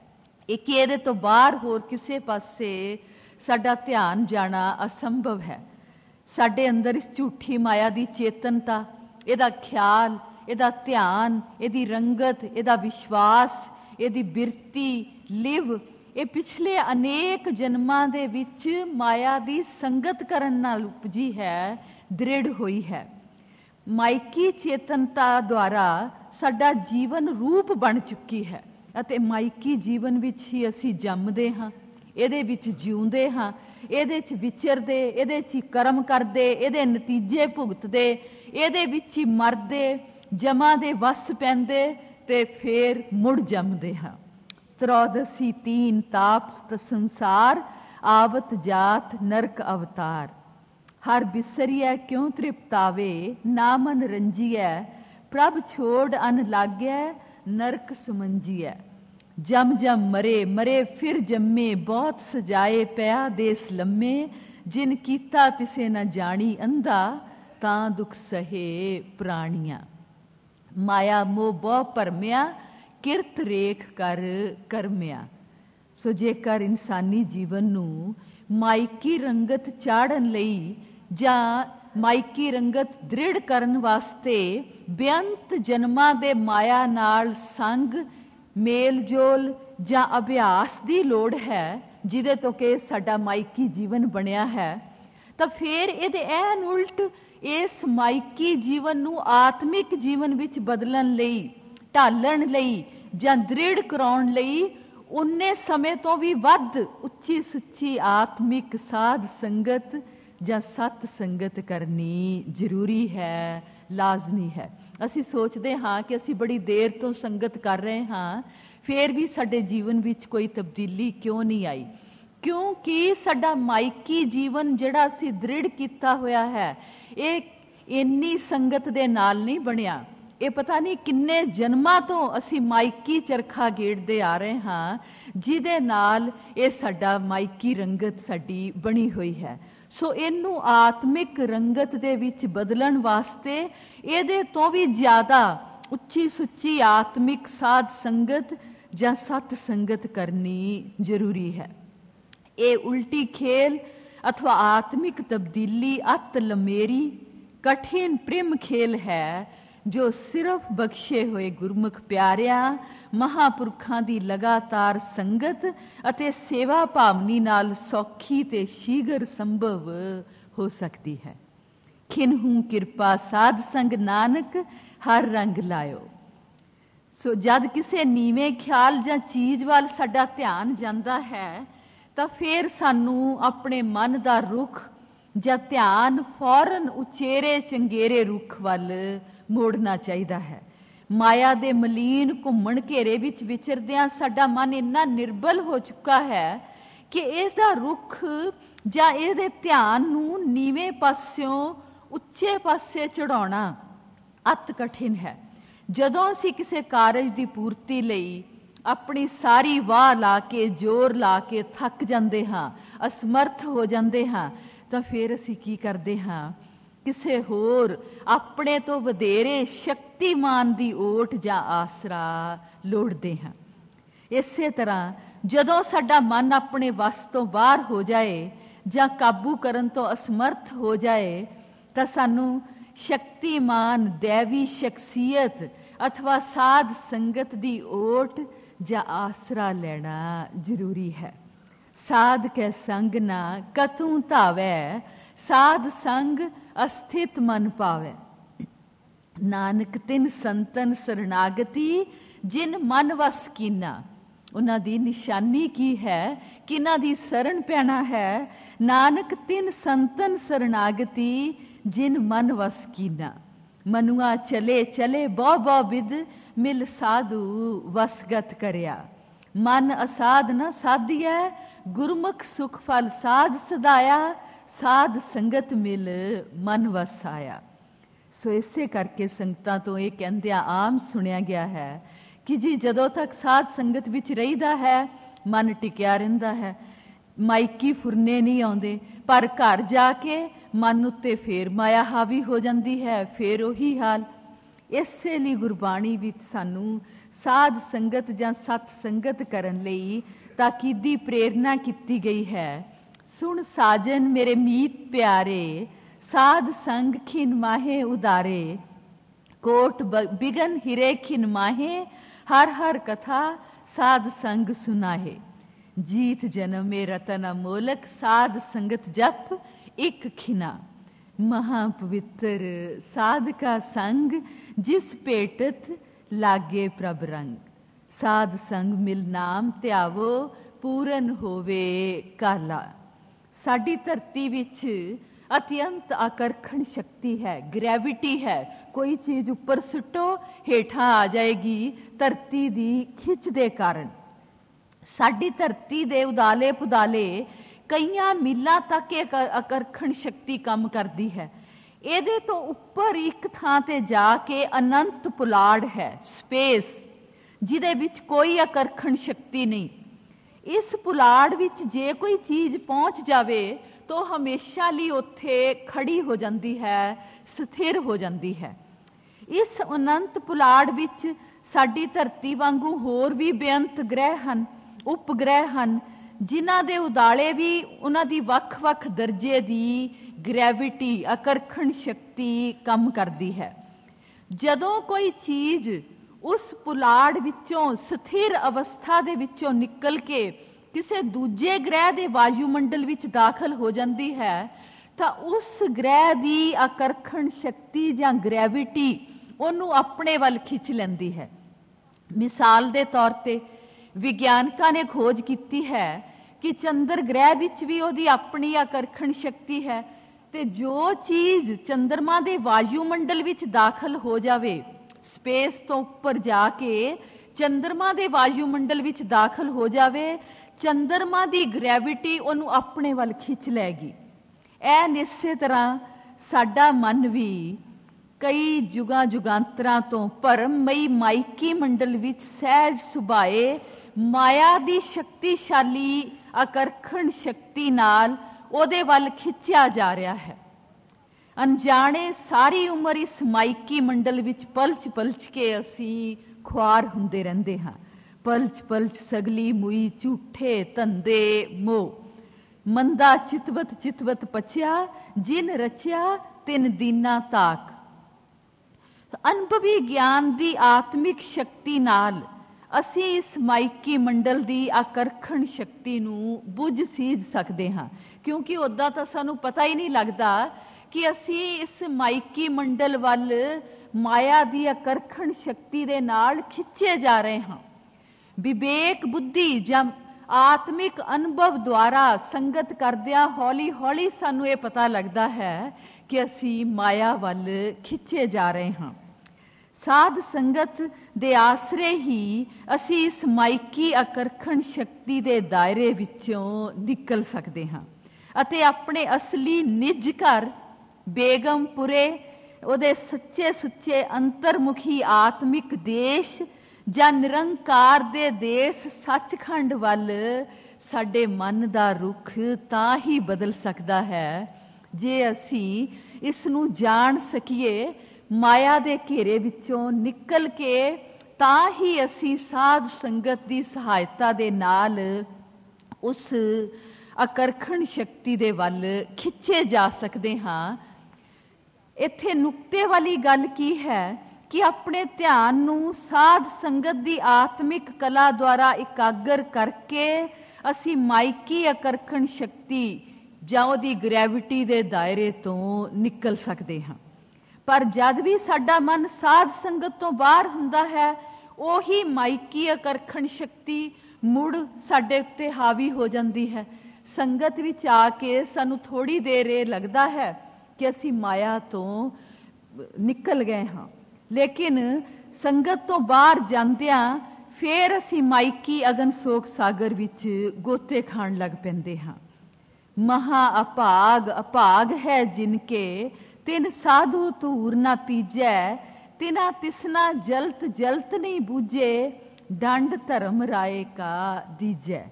कि इहदे तो बाहर होर किसे पासे साडा ध्यान जाना असंभव है। साडे अंदर इस झूठी माया दी चेतनता, इहदा ख्याल, इहदा ध्यान, इहदी रंगत, इहदा विश्वास, इहदी बिरती, लिव, ਇਹ ਪਿਛਲੇ ਅਨੇਕ ਜਨਮਾਂ ਦੇ ਵਿੱਚ ਮਾਇਆ ਦੀ ਸੰਗਤ ਕਰਨ ਨਾਲ ਉਪਜੀ ਹੈ, ਦ੍ਰਿੜ ਹੋਈ ਹੈ। ਮਾਇਕੀ ਚੇਤਨਤਾ ਦੁਆਰਾ ਸਾਡਾ ਜੀਵਨ ਰੂਪ ਬਣ ਚੁੱਕੀ ਹੈ ਅਤੇ ਮਾਇਕੀ ਜੀਵਨ ਵਿੱਚ ਹੀ ਅਸੀਂ ਜੰਮਦੇ ਹਾਂ, ਇਹਦੇ ਵਿੱਚ ਜਿਉਂਦੇ ਹਾਂ, ਇਹਦੇ 'ਚ ਵਿਚਰਦੇ, ਇਹਦੇ 'ਚ ਹੀ ਕਰਮ ਕਰਦੇ, ਇਹਦੇ ਨਤੀਜੇ ਭੁਗਤਦੇ, ਇਹਦੇ ਵਿੱਚ ਹੀ ਮਰਦੇ, ਜਮਾਂ ਦੇ ਵਸ ਪੈਂਦੇ ਤੇ ਫੇਰ ਮੁੜ ਜੰਮਦੇ ਹਾਂ। त्रौदसी तीन ताप संसार, आवत जात नरक अवतार। हर बिसरिया क्यों तृप्तावे, नामन रंजिया। प्रभ छोड़ अन लाग्या, नरक समंजिया। जम जम मरे मरे फिर जम्मे, बहुत सजाए पया देस लम्मे। जिन कीता तिसे न जानी अंधा, तां दुख सहे प्राणिया। माया मोह बहु भरमिया, किरत रेख कर करमिया। सो जेकर इंसानी जीवन नूं माइकी रंगत चाढ़न लई जां माइकी रंगत दृढ़ करन वास्ते बेअंत जन्मां दे माया नाल संग, मेल जोल जां अभ्यास दी लोड़ है, जिहदे तो कि साडा माइकी जीवन बनिया है, तां फिर इहदे ऐन उल्ट इस माइकी जीवन नूं आत्मिक जीवन विच बदलण लई, ਢਾਲਣ ਲਈ ਜਾਂ ਦ੍ਰਿੜ ਕਰਾਉਣ ਲਈ ਉਨੇ ਸਮੇਂ ਤੋਂ ਵੀ ਵੱਧ ਉੱਚੀ ਸੁੱਚੀ ਆਤਮਿਕ ਸਾਧ ਸੰਗਤ ਜਾਂ ਸਤ ਸੰਗਤ ਕਰਨੀ ਜ਼ਰੂਰੀ ਹੈ, ਲਾਜ਼ਮੀ ਹੈ। ਅਸੀਂ ਸੋਚਦੇ ਹਾਂ ਕਿ ਅਸੀਂ ਬੜੀ ਦੇਰ ਤੋਂ ਸੰਗਤ ਕਰ ਰਹੇ ਹਾਂ, ਫਿਰ ਵੀ ਸਾਡੇ ਜੀਵਨ ਵਿੱਚ ਕੋਈ ਤਬਦੀਲੀ ਕਿਉਂ ਨਹੀਂ ਆਈ? ਕਿਉਂਕਿ ਸਾਡਾ ਮਾਇਕੀ ਜੀਵਨ ਜਿਹੜਾ ਅਸੀਂ ਦ੍ਰਿੜ ਕੀਤਾ ਹੋਇਆ ਹੈ, ਇਹ ਇੰਨੀ ਸੰਗਤ ਦੇ ਨਾਲ ਨਹੀਂ ਬਣਿਆ। ਇਹ ਪਤਾ ਨਹੀਂ ਕਿੰਨੇ ਜਨਮਾਂ ਤੋਂ ਅਸੀਂ ਮਾਇਕੀ ਚਰਖਾ ਗੇੜਦੇ ਆ ਰਹੇ ਹਾਂ, ਜਿਹਦੇ ਨਾਲ ਇਹ ਸਾਡਾ ਮਾਇਕੀ ਰੰਗਤ ਸਾਡੀ ਬਣੀ ਹੋਈ ਹੈ। ਸੋ ਇਹਨੂੰ ਆਤਮਿਕ ਰੰਗਤ ਦੇ ਵਿੱਚ ਬਦਲਣ ਵਾਸਤੇ ਇਹਦੇ ਤੋਂ ਵੀ ਜ਼ਿਆਦਾ ਉੱਚੀ ਸੁੱਚੀ ਆਤਮਿਕ ਸਾਧ ਸੰਗਤ ਜਾਂ ਸਤ ਸੰਗਤ ਕਰਨੀ ਜ਼ਰੂਰੀ ਹੈ। ਇਹ ਉਲਟੀ ਖੇਲ ਅਥਵਾ ਆਤਮਿਕ ਤਬਦੀਲੀ ਅਤ ਲੰਮੇਰੀ ਕਠਿਨ ਪ੍ਰਿਮ ਖੇਲ ਹੈ, ਜੋ ਸਿਰਫ ਬਖਸ਼ੇ ਹੋਏ ਗੁਰਮੁਖ ਪਿਆਰਿਆਂ ਮਹਾਂਪੁਰਖਾਂ ਦੀ ਲਗਾਤਾਰ ਸੰਗਤ ਅਤੇ ਸੇਵਾ ਭਾਵਨੀ ਨਾਲ ਸੌਖੀ ਤੇ ਸ਼ੀਘਰ ਸੰਭਵ ਹੋ ਸਕਦੀ ਹੈ। ਖਿਨਹੂ ਕਿਰਪਾ ਸਾਧ ਸੰਗ ਨਾਨਕ ਹਰ ਰੰਗ ਲਾਇਓ। ਸੋ ਜਦ ਕਿਸੇ ਨੀਵੇਂ ਖਿਆਲ ਜਾਂ ਚੀਜ਼ ਵੱਲ ਸਾਡਾ ਧਿਆਨ ਜਾਂਦਾ ਹੈ ਤਾਂ ਫਿਰ ਸਾਨੂੰ ਆਪਣੇ ਮਨ ਦਾ ਰੁਖ ਜਾਂ ਧਿਆਨ ਫੌਰਨ ਉਚੇਰੇ ਚੰਗੇਰੇ ਰੁਖ ਵੱਲ ਮੋੜਨਾ ਚਾਹੀਦਾ ਹੈ। ਮਾਇਆ ਦੇ ਮਲੀਨ ਘੁੰਮਣ ਘੇਰੇ ਵਿੱਚ ਵਿਚਰਦਿਆਂ ਸਾਡਾ ਮਨ ਇੰਨਾ ਨਿਰਬਲ ਹੋ ਚੁੱਕਾ ਹੈ ਕਿ ਇਸ ਦਾ ਰੁਖ ਜਾਂ ਇਹਦੇ ਧਿਆਨ ਨੂੰ ਨੀਵੇਂ ਪਾਸਿਓਂ ਉੱਚੇ ਪਾਸੇ ਚੜਾਉਣਾ ਅਤ ਕਠਿਨ ਹੈ। ਜਦੋਂ ਅਸੀਂ ਕਿਸੇ ਕਾਰਜ ਦੀ ਪੂਰਤੀ ਲਈ ਆਪਣੀ ਸਾਰੀ ਵਾਹ ਲਾ ਕੇ ਜ਼ੋਰ ਲਾ ਕੇ ਥੱਕ ਜਾਂਦੇ ਹਾਂ, ਅਸਮਰਥ ਹੋ ਜਾਂਦੇ ਹਾਂ, ਤਾਂ ਫਿਰ ਅਸੀਂ ਕੀ ਕਰਦੇ ਹਾਂ? ਕਿਸੇ ਹੋਰ ਆਪਣੇ ਤੋਂ ਵਧੇਰੇ ਸ਼ਕਤੀਮਾਨ ਦੀ ਓਟ ਜਾਂ ਆਸਰਾ ਲੋੜਦੇ ਹਾਂ। ਇਸੇ ਤਰ੍ਹਾਂ ਜਦੋਂ ਸਾਡਾ ਮਨ ਆਪਣੇ ਵੱਸ ਤੋਂ ਬਾਹਰ ਹੋ ਜਾਏ ਜਾਂ ਕਾਬੂ ਕਰਨ ਤੋਂ ਅਸਮਰਥ ਹੋ ਜਾਏ ਤਾਂ ਸਾਨੂੰ ਸ਼ਕਤੀਮਾਨ ਦੈਵੀ ਸ਼ਖਸੀਅਤ ਅਥਵਾ ਸਾਧ ਸੰਗਤ ਦੀ ਓਟ ਜਾਂ ਆਸਰਾ ਲੈਣਾ ਜ਼ਰੂਰੀ ਹੈ। ਸਾਧ ਕੈ ਸੰਗ ਨਾ ਕਤੂ ਧਾਵੈ, ਸਾਧ ਸੰਗ ਅਸਥਿਤ ਮਨ ਪਾਵੈ। ਨਾਨਕ ਤਿਨ ਸੰਤਨ ਸਰਨਾਗਤੀ, ਜਿਨ ਮਨ ਵਸ ਕੀਨਾ। ਉਹਨਾਂ ਦੀ ਨਿਸ਼ਾਨੀ ਕੀ ਹੈ? ਕਿਹਨਾਂ ਦੀ ਸ਼ਰਨ ਪੈਣਾ ਹੈ? ਨਾਨਕ ਤਿਨ ਸੰਤਨ ਸਰਨਾਗਤੀ, ਜਿਨ ਮਨ ਵਸ ਕੀਨਾ। ਮਨੁਆ ਚਲੇ ਚਲੇ ਬਹੁ ਬਹੁ ਵਿਦ, ਮਿਲ ਸਾਧੂ ਵਸਗਤ ਕਰਿਆ। ਮਨ ਅਸਾਧ ਨ ਸਾਧੀਐ, ਗੁਰਮੁਖ ਸੁਖ ਫਲ ਸਾਧ ਸਦਾਇਆ। ਸਾਧ ਸੰਗਤ ਮਿਲ ਮਨ ਵਸ ਆਇਆ। ਸੋ ਇਸੇ ਕਰਕੇ ਸੰਗਤਾਂ ਤੋਂ ਇਹ ਕਹਿੰਦਿਆਂ ਆਮ ਸੁਣਿਆ ਗਿਆ ਹੈ ਕਿ ਜੀ ਜਦੋਂ ਤੱਕ ਸਾਧ ਸੰਗਤ ਵਿੱਚ ਰਹੀਦਾ ਹੈ ਮਨ ਟਿਕਿਆ ਰਹਿੰਦਾ ਹੈ, ਮਾਇਕੀ ਫੁਰਨੇ ਨਹੀਂ ਆਉਂਦੇ, ਪਰ ਘਰ ਜਾ ਕੇ ਮਨ ਉੱਤੇ ਫੇਰ ਮਾਇਆ ਹਾਵੀ ਹੋ ਜਾਂਦੀ ਹੈ, ਫੇਰ ਉਹੀ ਹਾਲ। ਇਸੇ ਲਈ ਗੁਰਬਾਣੀ ਵਿੱਚ ਸਾਨੂੰ ਸਾਧ ਸੰਗਤ ਜਾਂ ਸਤ ਸੰਗਤ ਕਰਨ ਲਈ ਤਾਕੀਦੀ ਪ੍ਰੇਰਨਾ ਕੀਤੀ ਗਈ ਹੈ। ਸੁਣ ਸਾਜਨ ਮੇਰੇ ਮੀਤ ਪਿਆਰੇ, ਸਾਧ ਸੰਗ ਖਿਨ ਮਾਹੇ ਉਦਾਰੇ। ਕੋਟ ਬਿਗਨ ਹਿਰੇ ਖਿਨ ਮਾਹੇ, ਹਰ ਹਰ ਕਥਾ ਸਾਧ ਸੰਗ ਸੁਨਾਹੇ। ਜੀਤ ਜਨਮੇ ਰਤਨ ਅਮੋਲਕ, ਸਾਧ ਸੰਗਤ ਜਪ ਇੱਕ ਖਿਨਾ। ਮਹਾ ਪਵਿੱਤਰ ਸਾਧ ਕਾ ਸੰਗ, ਜਿਸ ਭੇਟਤ ਲਾਗੇ ਪ੍ਰਭ ਰੰਗ। ਸਾਧ ਸੰਗ ਮਿਲ ਨਾਮ ਧਿਆਵੋ, ਪੂਰਨ ਹੋਵੇ ਕਾਲਾ। ਸਾਡੀ ਧਰਤੀ ਵਿੱਚ ਅਤਿਅੰਤ ਆਕਰਖਣ ਸ਼ਕਤੀ ਹੈ, ਗ੍ਰੈਵਿਟੀ ਹੈ। ਕੋਈ ਚੀਜ਼ ਉੱਪਰ ਸੁੱਟੋ ਹੇਠਾਂ ਆ ਜਾਏਗੀ ਧਰਤੀ ਦੀ ਖਿੱਚ ਦੇ ਕਾਰਨ। ਸਾਡੀ ਧਰਤੀ ਦੇ ਉਦਾਲੇ ਪੁਦਾਲੇ ਕਈਆਂ ਮੀਲਾਂ ਤੱਕ ਇਹ ਆਕਰਖਣ ਸ਼ਕਤੀ ਕੰਮ ਕਰਦੀ ਹੈ। ਇਹਦੇ ਤੋਂ ਉੱਪਰ ਇੱਕ ਥਾਂ ਤੇ ਜਾ ਕੇ ਅਨੰਤ ਪੁਲਾੜ ਹੈ, ਸਪੇਸ, ਜਿਹਦੇ ਵਿੱਚ ਕੋਈ ਆਕਰਖਣ ਸ਼ਕਤੀ ਨਹੀਂ। ਇਸ ਪੁਲਾੜ ਵਿੱਚ ਜੇ ਕੋਈ ਚੀਜ਼ ਪਹੁੰਚ ਜਾਵੇ ਤਾਂ ਹਮੇਸ਼ਾ ਲਈ ਉੱਥੇ ਖੜੀ ਹੋ ਜਾਂਦੀ ਹੈ, ਸਥਿਰ ਹੋ ਜਾਂਦੀ ਹੈ। ਇਸ ਅਨੰਤ ਪੁਲਾੜ ਵਿੱਚ ਸਾਡੀ ਧਰਤੀ ਵਾਂਗੂ ਹੋਰ ਵੀ ਬੇਅੰਤ ਗ੍ਰਹਿ ਹਨ, ਉਪਗ੍ਰਹਿ ਹਨ, ਜਿਨ੍ਹਾਂ ਦੇ ਉਦਾਲੇ ਵੀ ਉਹਨਾਂ ਦੀ ਵੱਖ-ਵੱਖ ਦਰਜੇ ਦੀ ਗ੍ਰੈਵਿਟੀ, ਆਕਰਖਣ ਸ਼ਕਤੀ ਕੰਮ ਕਰਦੀ ਹੈ। ਜਦੋਂ ਕੋਈ ਚੀਜ਼ ਉਸ ਪੁਲਾੜ ਵਿੱਚੋਂ ਸਥਿਰ ਅਵਸਥਾ ਦੇ ਵਿੱਚੋਂ ਨਿਕਲ ਕੇ ਕਿਸੇ ਦੂਜੇ ਗ੍ਰਹਿ ਦੇ ਵਾਯੂਮੰਡਲ ਵਿੱਚ ਦਾਖਲ ਹੋ ਜਾਂਦੀ ਹੈ ਤਾਂ ਉਸ ਗ੍ਰਹਿ ਦੀ ਆਕਰਖਣ ਸ਼ਕਤੀ ਜਾਂ ਗ੍ਰੈਵਿਟੀ ਉਹਨੂੰ ਆਪਣੇ ਵੱਲ ਖਿੱਚ ਲੈਂਦੀ ਹੈ। ਮਿਸਾਲ ਦੇ ਤੌਰ ਤੇ ਵਿਗਿਆਨਕਾਂ ਨੇ ਖੋਜ ਕੀਤੀ ਹੈ ਕਿ ਚੰਦਰ ਗ੍ਰਹਿ ਵਿੱਚ ਵੀ ਉਹਦੀ ਆਪਣੀ ਆਕਰਖਣ ਸ਼ਕਤੀ ਹੈ, ਤੇ ਜੋ ਚੀਜ਼ ਚੰਦਰਮਾ ਦੇ ਵਾਯੂਮੰਡਲ ਵਿੱਚ ਦਾਖਲ ਹੋ ਜਾਵੇ, ਸਪੇਸ ਤੋਂ ਉੱਪਰ ਜਾ ਕੇ ਚੰਦਰਮਾ ਦੇ ਵਾਯੂਮੰਡਲ ਵਿੱਚ ਦਾਖਲ ਹੋ ਜਾਵੇ, ਚੰਦਰਮਾ ਦੀ ਗ੍ਰੈਵਿਟੀ ਉਹਨੂੰ ਆਪਣੇ ਵੱਲ ਖਿੱਚ ਲੈਗੀ। ਐ ਇਸੇ ਤਰ੍ਹਾਂ ਸਾਡਾ ਮਨ ਵੀ ਕਈ ਜੁਗਾਂ ਜੁਗਾਂਤਰਾਂ ਤੋਂ ਭਰਮਮਈ ਮਾਇਕੀ ਮੰਡਲ ਵਿੱਚ ਸਹਿਜ ਸੁਭਾਏ ਮਾਇਆ ਦੀ ਸ਼ਕਤੀਸ਼ਾਲੀ ਆਕਰਖਣ ਸ਼ਕਤੀ ਨਾਲ ਉਹਦੇ ਵੱਲ ਖਿੱਚਿਆ ਜਾ ਰਿਹਾ ਹੈ। ਅਣਜਾਣੇ ਸਾਰੀ ਉਮਰ ਇਸ ਮਾਇਕੀ ਮੰਡਲ ਵਿੱਚ ਪਲਚ ਪਲਚ ਕੇ ਅਸੀਂ ਖੁਆਰ ਹੁੰਦੇ ਰਹਿੰਦੇ ਹਾਂ। ਪਲਚ ਪਲਚ ਸਗਲੀ ਮੁਈ ਝੂਠੇ ਧੰਦੇ ਮੋਹ, ਮੰਦਾ ਚਿਤਵਤ ਚਿਤਵਤ ਪਚਿਆ ਜਿਨ ਰਚਿਆ ਤਿਨ ਦੀਨਾ ਤਾਕ। ਅਨੁਭਵੀ ਗਿਆਨ ਦੀ ਆਤਮਿਕ ਸ਼ਕਤੀ ਨਾਲ ਅਸੀਂ ਇਸ ਮਾਇਕੀ ਮੰਡਲ ਦੀ ਆਕਰਖਣ ਸ਼ਕਤੀ ਨੂੰ ਬੁੱਝ ਸੀਝ ਸਕਦੇ ਹਾਂ, ਕਿਉਂਕਿ ਉੱਦਾਂ ਤਾਂ ਸਾਨੂੰ ਪਤਾ ਹੀ ਨਹੀਂ ਲੱਗਦਾ ਕਿ ਅਸੀਂ ਇਸ ਮਾਇਕੀ ਮੰਡਲ ਵੱਲ ਮਾਇਆ ਦੀ ਆਕਰਖਣ ਸ਼ਕਤੀ ਦੇ ਨਾਲ ਖਿੱਚੇ ਜਾ ਰਹੇ ਹਾਂ। ਵਿਵੇਕ ਬੁੱਧੀ ਜਾਂ ਆਤਮਿਕ ਅਨੁਭਵ ਦੁਆਰਾ ਸੰਗਤ ਕਰਦਿਆਂ ਹੌਲੀ ਹੌਲੀ ਸਾਨੂੰ ਇਹ ਪਤਾ ਲੱਗਦਾ ਹੈ ਕਿ ਅਸੀਂ ਮਾਇਆ ਵੱਲ ਖਿੱਚੇ ਜਾ ਰਹੇ ਹਾਂ। ਸਾਧ ਸੰਗਤ ਦੇ ਆਸਰੇ ਹੀ ਅਸੀਂ ਇਸ ਮਾਇਕੀ ਆਕਰਖਣ ਸ਼ਕਤੀ ਦੇ ਦਾਇਰੇ ਵਿੱਚੋਂ ਨਿਕਲ ਸਕਦੇ ਹਾਂ ਅਤੇ ਆਪਣੇ ਅਸਲੀ ਨਿੱਜ ਘਰ ਬੇਗਮਪੁਰੇ, ਉਹਦੇ ਸੱਚੇ ਸੁੱਚੇ ਅੰਤਰਮੁਖੀ ਆਤਮਿਕ ਦੇਸ਼ ਜਾਂ ਨਿਰੰਕਾਰ ਦੇ ਦੇਸ਼ ਸੱਚਖੰਡ ਵੱਲ ਸਾਡੇ ਮਨ ਦਾ ਰੁਖ ਤਾਂ ਹੀ ਬਦਲ ਸਕਦਾ ਹੈ ਜੇ ਅਸੀਂ ਇਸ ਨੂੰ ਜਾਣ ਸਕੀਏ। ਮਾਇਆ ਦੇ ਘੇਰੇ ਵਿੱਚੋਂ ਨਿਕਲ ਕੇ ਤਾਂ ਹੀ ਅਸੀਂ ਸਾਧ ਸੰਗਤ ਦੀ ਸਹਾਇਤਾ ਦੇ ਨਾਲ ਉਸ ਆਕਰਖਣ ਸ਼ਕਤੀ ਦੇ ਵੱਲ ਖਿੱਚੇ ਜਾ ਸਕਦੇ ਹਾਂ। ਇੱਥੇ ਨੁਕਤੇ ਵਾਲੀ ਗੱਲ ਕੀ ਹੈ ਕਿ ਆਪਣੇ ਧਿਆਨ ਨੂੰ ਸਾਧ ਸੰਗਤ ਦੀ ਆਤਮਿਕ ਕਲਾ ਦੁਆਰਾ ਇਕਾਗਰ ਕਰਕੇ ਅਸੀਂ ਮਾਇਕੀ ਆਕਰਖਣ ਸ਼ਕਤੀ ਜਾਂ ਉਹਦੀ ਗ੍ਰੈਵਿਟੀ ਦੇ ਦਾਇਰੇ ਤੋਂ ਨਿਕਲ ਸਕਦੇ ਹਾਂ। ਪਰ ਜਦ ਵੀ ਸਾਡਾ ਮਨ ਸਾਧ ਸੰਗਤ ਤੋਂ ਬਾਹਰ ਹੁੰਦਾ ਹੈ, ਉਹੀ ਮਾਇਕੀ ਆਕਰਖਣ ਸ਼ਕਤੀ ਮੁੜ ਸਾਡੇ ਉੱਤੇ ਹਾਵੀ ਹੋ ਜਾਂਦੀ ਹੈ। ਸੰਗਤ ਵਿੱਚ ਆ ਕੇ ਸਾਨੂੰ ਥੋੜ੍ਹੀ ਦੇਰ ਇਹ ਲੱਗਦਾ ਹੈ ਕਿ ਅਸੀਂ ਮਾਇਆ ਤੋਂ ਨਿਕਲ ਗਏ ਹਾਂ, ਲੇਕਿਨ ਸੰਗਤ ਤੋਂ ਬਾਹਰ ਜਾਂਦਿਆਂ ਫੇਰ ਅਸੀਂ ਮਾਇਕੀ ਅਗਨ ਸੋਕ ਸਾਗਰ ਵਿੱਚ ਗੋਤੇ ਖਾਣ ਲੱਗ ਪੈਂਦੇ ਹਾਂ। ਮਹਾ ਅਭਾਗ ਅਭਾਗ ਹੈ ਜਿਨਕੇ ਤਿਨ ਸਾਧੂ ਧੂਰ ਨਾ ਪੀਜੈ, ਤਿਨਾ ਤਿਸਨਾ ਜਲਤ ਜਲਤ ਨਹੀਂ ਬੂਝੇ, ਡੰਡ ਧਰਮ ਰਾਏ ਕਾ ਦੀਜੈ।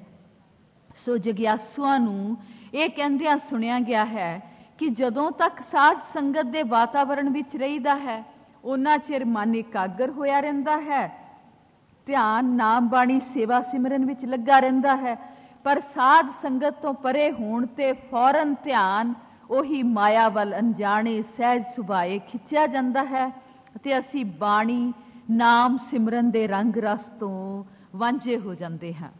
ਸੋ ਜਗਿਆਸੂਆਂ ਨੂੰ ਇਹ ਕਹਿੰਦਿਆਂ ਸੁਣਿਆ ਗਿਆ ਹੈ ਕਿ ਜਦੋਂ ਤੱਕ ਸਾਧ ਸੰਗਤ ਦੇ ਵਾਤਾਵਰਣ ਵਿੱਚ ਰਹੀਦਾ ਹੈ ਉਹਨਾਂ ਚਿਰ ਮਨ ਇਕਾਗਰ ਹੋਇਆ ਰਹਿੰਦਾ ਹੈ, ਧਿਆਨ ਨਾਮ ਬਾਣੀ ਸੇਵਾ ਸਿਮਰਨ ਵਿੱਚ ਲੱਗਾ ਰਹਿੰਦਾ ਹੈ। ਪਰ ਸਾਧ ਸੰਗਤ ਤੋਂ ਪਰੇ ਹੋਣ ਤੇ ਫੌਰਨ ਧਿਆਨ ਉਹੀ ਮਾਇਆ ਵੱਲ ਅਣਜਾਣੇ ਸਹਿਜ ਸੁਭਾਏ ਖਿੱਚਿਆ ਜਾਂਦਾ ਹੈ ਅਤੇ ਅਸੀਂ ਬਾਣੀ ਨਾਮ ਸਿਮਰਨ ਦੇ ਰੰਗ ਰਸ ਤੋਂ ਵਾਂਝੇ ਹੋ ਜਾਂਦੇ ਹਾਂ।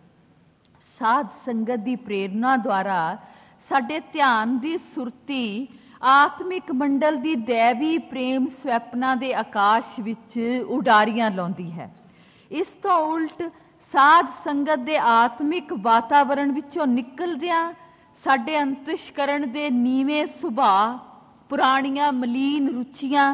ਸਾਧ ਸੰਗਤ ਦੀ ਪ੍ਰੇਰਨਾ ਦੁਆਰਾ ਸਾਡੇ ਧਿਆਨ ਦੀ ਸੁਰਤੀ ਆਤਮਿਕ ਮੰਡਲ ਦੀ ਦੈਵੀ ਪ੍ਰੇਮ ਸਵੈਪਨਾ ਦੇ ਆਕਾਸ਼ ਵਿੱਚ ਉਡਾਰੀਆਂ ਲਾਉਂਦੀ ਹੈ। ਇਸ ਤੋਂ ਉਲਟ ਸਾਧ ਸੰਗਤ ਦੇ ਆਤਮਿਕ ਵਾਤਾਵਰਣ ਵਿੱਚੋਂ ਨਿਕਲਦਿਆਂ ਸਾਡੇ ਅੰਤਸ਼ਕਰਣ ਦੇ ਨੀਵੇਂ ਸੁਭਾਅ, ਪੁਰਾਣੀਆਂ ਮਲੀਨ ਰੁਚੀਆਂ,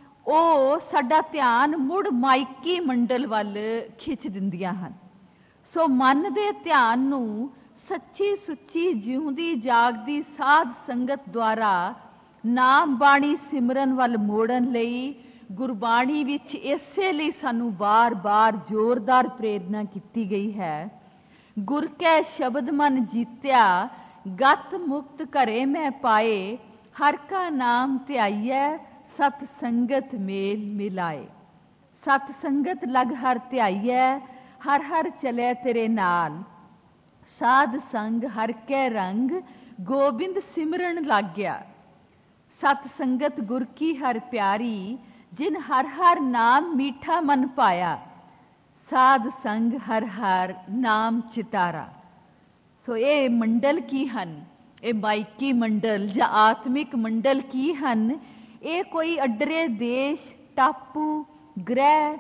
ਉਹ ਸਾਡਾ ਧਿਆਨ ਮੁੜ ਮਾਇਕੀ ਮੰਡਲ ਵੱਲ ਖਿੱਚ ਦਿੰਦੀਆਂ ਹਨ। ਸੋ ਮਨ ਦੇ ਧਿਆਨ ਨੂੰ ਸੱਚੀ ਸੁੱਚੀ ਜਿਉਂਦੀ ਜਾਗਦੀ ਸਾਧ ਸੰਗਤ ਦੁਆਰਾ ਨਾਮ ਬਾਣੀ ਸਿਮਰਨ ਵੱਲ ਮੋੜਨ ਲਈ ਗੁਰਬਾਣੀ ਵਿੱਚ ਇਸੇ ਲਈ ਸਾਨੂੰ ਵਾਰ-ਵਾਰ ਜ਼ੋਰਦਾਰ ਪ੍ਰੇਰਨਾ ਕੀਤੀ ਗਈ ਹੈ। ਗੁਰ ਕੈ ਸ਼ਬਦ ਮਨ ਜੀਤਿਆ, ਗਤ ਮੁਕਤ ਘਰੇ ਮੈਂ ਪਾਏ, ਹਰ ਕਾ ਨਾਮ ਧਿਆਈਐ, ਸਤ ਸੰਗਤ ਮੇਲ ਮਿਲਾਏ। ਸਤ ਸੰਗਤ ਲਗ ਹਰ ਧਿਆਈਐ, ਹਰ ਹਰ ਚਲੇ ਤੇਰੇ ਨਾਲ, ਸਾਧ ਸੰਗ ਹਰ ਕੈ ਰੰਗ, ਗੋਬਿੰਦ ਸਿਮਰਨ ਲੱਗ ਗਿਆ। ਸਤ ਸੰਗਤ ਗੁਰ ਕੀ ਹਰ ਪਿਆਰੀ, ਜਿਨ ਹਰ ਹਰ ਨਾਮ ਮੀਠਾ ਮਨ ਪਾਇਆ, ਸਾਧ ਸੰਗ ਹਰ ਹਰ ਨਾਮ ਚਿਤਾਰਾ। ਸੋ ਇਹ ਮੰਡਲ ਕੀ ਹਨ? ਇਹ ਮਾਇਕੀ ਮੰਡਲ ਜਾਂ ਆਤਮਿਕ ਮੰਡਲ ਕੀ ਹਨ? ਇਹ ਕੋਈ ਅੱਡਰੇ ਦੇਸ਼, ਟਾਪੂ, ਗ੍ਰਹਿ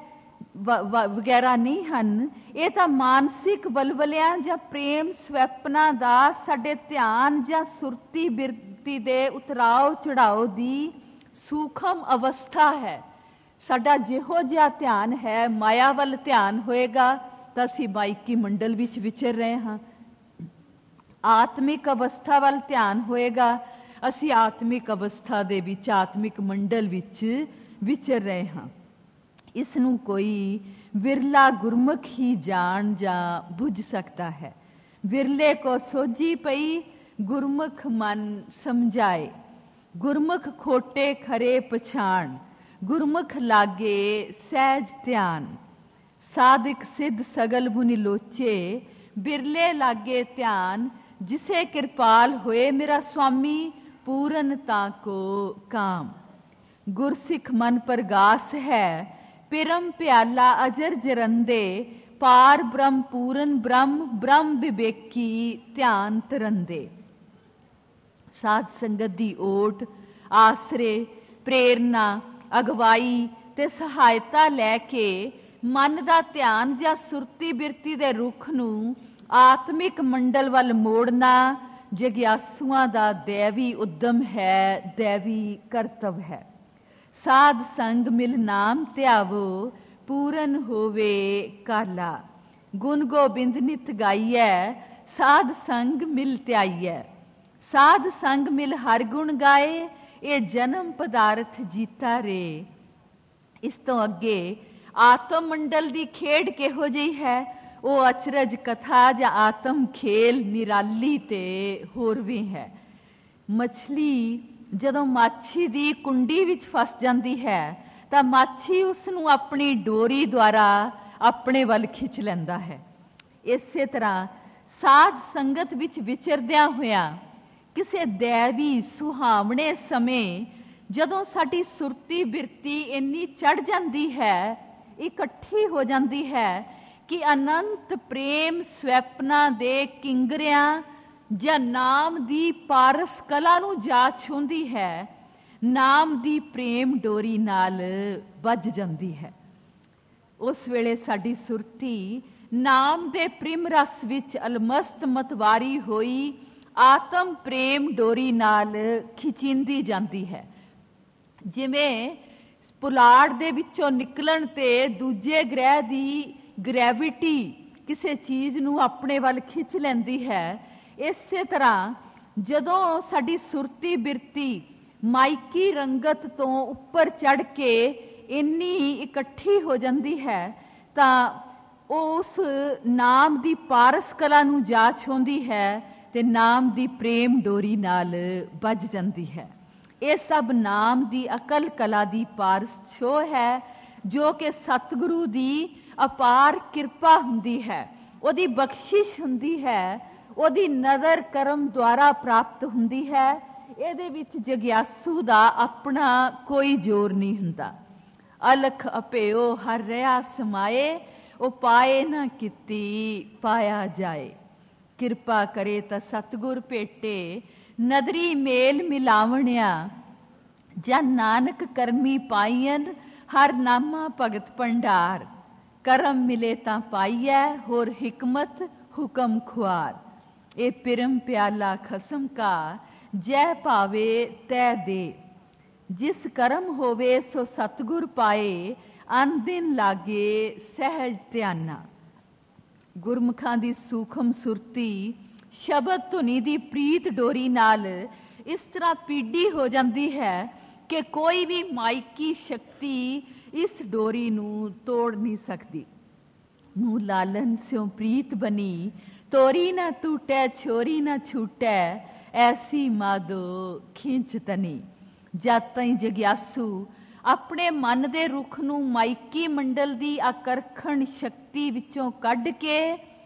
ਵਗੈਰਾ ਨਹੀਂ ਹਨ। ਇਹ ਤਾਂ ਮਾਨਸਿਕ ਬਲਬਲਿਆਂ ਜਾਂ ਪ੍ਰੇਮ ਸਵੈਪਨਾ ਦਾ ਸਾਡੇ ਧਿਆਨ ਜਾਂ ਸੁਰਤੀ ਬਿਰਤੀ ਦੇ ਉਤਰਾਓ ਚੜਾਓ ਦੀ ਸੂਖਮ ਅਵਸਥਾ ਹੈ। ਸਾਡਾ ਜਿਹੋ ਜਿਹਾ ਧਿਆਨ ਹੈ, ਮਾਇਆ ਵੱਲ ਧਿਆਨ ਹੋਏਗਾ ਤਾਂ ਅਸੀਂ ਮਾਇਕੀ ਮੰਡਲ ਵਿੱਚ ਵਿਚਰ ਰਹੇ ਹਾਂ। ਆਤਮਿਕ ਅਵਸਥਾ ਵੱਲ ਧਿਆਨ ਹੋਏਗਾ, ਅਸੀਂ ਆਤਮਿਕ ਅਵਸਥਾ ਦੇ ਵਿੱਚ, ਆਤਮਿਕ ਮੰਡਲ ਵਿੱਚ ਵਿਚਰ ਰਹੇ ਹਾਂ। ਇਸ ਨੂੰ ਕੋਈ ਵਿਰਲਾ ਗੁਰਮੁਖ ਹੀ ਜਾਣ ਜਾਂ ਬੁੱਝ ਸਕਦਾ ਹੈ। ਵਿਰਲੇ ਕੋ ਸੋਝੀ ਪਈ, ਗੁਰਮੁਖ ਮਨ ਸਮਝਾਏ। ਗੁਰਮੁਖ ਖੋਟੇ ਖਰੇ ਪਛਾਣ, ਗੁਰਮੁਖ ਲਾਗੇ ਸਹਿਜ ਧਿਆਨ। ਸਾਧਿਕ ਸਿੱਧ ਸਗਲ ਮੁਨਿ ਲੋਚੇ, ਬਿਰਲੇ ਲਾਗੇ ਧਿਆਨ। ਜਿਸੇ ਕਿਰਪਾਲ ਹੋਏ ਮੇਰਾ ਸੁਆਮੀ, ਪੂਰਨ ਤਾਂ ਕੋ ਕਾਮ। ਗੁਰਸਿੱਖ ਮਨ ਪ੍ਰਗਾਸ ਹੈ, ਪਿਰਮ ਪਿਆਲਾ ਅਜਰ ਜਰੰਦੇ। ਪਾਰ ਬ੍ਰਹਮ ਪੂਰਨ ਬ੍ਰਹਮ, ਬ੍ਰਹਮ ਵਿਵੇਕੀ ਧਿਆਨ ਤਰੰਦੇ। ਸਾਧ ਸੰਗਤ ਦੀ ਓਟ, ਆਸਰੇ, ਪ੍ਰੇਰਨਾ, ਅਗਵਾਈ ਤੇ ਸਹਾਇਤਾ ਲੈ ਕੇ ਮਨ ਦਾ ਧਿਆਨ ਜਾਂ ਸੁਰਤੀ ਬਿਰਤੀ ਦੇ ਰੁੱਖ ਨੂੰ ਆਤਮਿਕ ਮੰਡਲ ਵੱਲ ਮੋੜਨਾ ਜਗਿਆਸੂਆਂ ਦਾ ਦੈਵੀ ਉਦਮ ਹੈ, ਦੈਵੀ ਕਰਤਵ ਹੈ। ਸਾਧ ਸੰਗ ਮਿਲ ਨਾਮ ਧਿਆਵੋ, ਪੂਰਨ ਹੋਵੇ ਕਾਲਾ। ਗੁਣ ਗੋਬਿੰਦ ਨਿਤ ਗਾਈਐ, ਸਾਧ ਸੰਗ ਮਿਲ ਧਿਆਈਐ। ਸਾਧ ਸੰਗ ਮਿਲ ਹਰ ਗੁਣ ਗਾਏ, ਇਹ ਜਨਮ ਪਦਾਰਥ ਜੀਤਾ ਰੇ। ਇਸ ਤੋਂ ਅੱਗੇ ਆਤਮ ਮੰਡਲ ਦੀ ਖੇਡ ਕਿਹੋ ਜਿਹੀ ਹੈ, ਉਹ ਅਚਰਜ ਕਥਾ ਜਾਂ ਆਤਮ ਖੇਲ ਨਿਰਾਲੀ ਤੇ ਹੋਰ ਵੀ ਹੈ। ਮਛਲੀ ਜਦੋਂ ਮਾਛੀ ਦੀ ਕੁੰਡੀ ਵਿੱਚ ਫਸ ਜਾਂਦੀ ਹੈ ਤਾਂ ਮਾਛੀ ਉਸ ਨੂੰ ਆਪਣੀ ਡੋਰੀ ਦੁਆਰਾ ਆਪਣੇ ਵੱਲ ਖਿੱਚ ਲੈਂਦਾ ਹੈ। ਇਸੇ ਤਰ੍ਹਾਂ ਸਾਧ ਸੰਗਤ ਵਿੱਚ ਵਿਚਰਦਿਆਂ ਹੋਇਆਂ ਕਿਸੇ ਦੈਵੀ ਸੁਹਾਵਣੇ ਸਮੇਂ ਜਦੋਂ ਸਾਡੀ ਸੁਰਤੀ ਬਿਰਤੀ ਇੰਨੀ ਚੜ ਜਾਂਦੀ ਹੈ, ਇਕੱਠੀ ਹੋ ਜਾਂਦੀ ਹੈ ਕਿ ਅਨੰਤ ਪ੍ਰੇਮ ਸਵੈਪਨਾ ਦੇ ਕਿੰਗਰਿਆਂ ਜਾਂ ਨਾਮ ਦੀ ਪਾਰਸ ਕਲਾ ਨੂੰ ਜਾ ਛੂੰਹਦੀ ਹੈ, ਨਾਮ ਦੀ ਪ੍ਰੇਮ ਡੋਰੀ ਨਾਲ ਵੱਜ ਜਾਂਦੀ ਹੈ। ਉਸ ਵੇਲੇ ਸਾਡੀ ਸੁਰਤੀ ਨਾਮ ਦੇ ਪ੍ਰਿਮ ਰਸ ਵਿੱਚ ਅਲਮਸਤ ਮਤਵਾਰੀ ਹੋਈ ਆਤਮ ਪ੍ਰੇਮ ਡੋਰੀ ਨਾਲ ਖਿਚਿੰਦੀ ਜਾਂਦੀ ਹੈ। ਜਿਵੇਂ ਪੁਲਾੜ ਦੇ ਵਿੱਚੋਂ ਨਿਕਲਣ ਤੇ ਦੂਜੇ ਗ੍ਰਹਿ ਦੀ ਗ੍ਰੈਵਿਟੀ ਕਿਸੇ ਚੀਜ਼ ਨੂੰ ਆਪਣੇ ਵੱਲ ਖਿੱਚ ਲੈਂਦੀ ਹੈ, ਇਸੇ ਤਰ੍ਹਾਂ ਜਦੋਂ ਸਾਡੀ ਸੁਰਤੀ ਬਿਰਤੀ ਮਾਇਕੀ ਰੰਗਤ ਤੋਂ ਉੱਪਰ ਚੜ੍ਹ ਕੇ ਇੰਨੀ ਇਕੱਠੀ ਹੋ ਜਾਂਦੀ ਹੈ ਤਾਂ ਉਸ ਨਾਮ ਦੀ ਪਾਰਸ ਕਲਾ ਨੂੰ ਜਾ ਛੂੰਹਦੀ ਹੈ ਤੇ ਨਾਮ ਦੀ ਪ੍ਰੇਮ ਡੋਰੀ ਨਾਲ ਵੱਜ ਜਾਂਦੀ ਹੈ। ਇਹ ਸਭ ਨਾਮ ਦੀ ਅਕਲ ਕਲਾ ਦੀ ਪਾਰਸ ਛੋਹ ਹੈ, ਜੋ ਕਿ ਸਤਿਗੁਰੂ ਦੀ ਅਪਾਰ ਕਿਰਪਾ ਹੁੰਦੀ ਹੈ, ਉਹਦੀ ਬਖਸ਼ਿਸ਼ ਹੁੰਦੀ ਹੈ, ਉਹਦੀ ਨਜ਼ਰ ਕਰਮ ਦੁਆਰਾ ਪ੍ਰਾਪਤ ਹੁੰਦੀ ਹੈ। ਇਹਦੇ ਵਿੱਚ ਜਗਿਆਸੂ ਦਾ ਆਪਣਾ ਕੋਈ ਜ਼ੋਰ ਨਹੀਂ ਹੁੰਦਾ। ਅਲਖ ਅਪਿਓ ਹਰ ਰਿਹਾ ਸਮਾਏ, ਉਹ ਪਾਏ ਨਾ ਕੀਤੀ ਪਾਇਆ ਜਾਏ। ਕਿਰਪਾ ਕਰੇ ਤਾਂ ਸਤਿਗੁਰ ਭੇਟੇ, ਨਦਰੀ ਮੇਲ ਮਿਲਾਵਣਿਆ। ਜਨ ਨਾਨਕ ਕਰਮੀ ਪਾਈਨ, ਹਰ ਨਾਮਾ ਭਗਤ ਭੰਡਾਰ। ਕਰਮ ਮਿਲੇ ਤਾਂ ਪਾਈਐ, ਹੋਰ ਹਿਕਮਤ ਹੁਕਮ ਖੁਆਰ। ਇਹ ਪਿਰਮ ਪਿਆਲਾ ਖਸਮ ਕਾ, ਜੈ ਭਾਵੇ ਤੈ ਦੇ। ਜਿਸ ਕਰਮ ਹੋਵੇ ਸੋ ਸਤਿਗੁਰ ਪਾਏ, ਅਨ ਦਿਨ ਲਾਗੇ ਸਹਿਜ ਧਿਆਨਾ। ਗੁਰਮੁਖਾਂ ਦੀ ਸੂਖਮ ਸੁਰਤੀ ਸ਼ਬਦ ਧੁਨੀ ਦੀ ਪ੍ਰੀਤ ਡੋਰੀ ਨਾਲ ਇਸ ਤਰ੍ਹਾਂ ਪੀਡੀ ਹੋ ਜਾਂਦੀ ਹੈ ਕਿ ਕੋਈ ਵੀ ਮਾਇਕੀ ਸ਼ਕਤੀ ਇਸ ਡੋਰੀ ਨੂੰ ਤੋੜ ਨਹੀਂ ਸਕਦੀ। ਮੂਹ ਲਾਲਨ ਸਿਉ ਪ੍ਰੀਤ ਬਣੀ, ਤੋਰੀ ਨਾ ਟੂਟੈ ਛੋਰੀ ਨਾ ਛੂਟੈ। ਐਸੀ ਮਾਧੋ ਖਿੰਚ ਤਨੀ। ਜਦ ਤਾਈਂ ਜਗਿਆਸੂ ਆਪਣੇ ਮਨ ਦੇ ਰੁੱਖ ਨੂੰ ਮਾਇਕੀ ਮੰਡਲ ਦੀ ਆਕਰਖਣ ਸ਼ਕਤੀ ਵਿੱਚੋਂ ਕੱਢ ਕੇ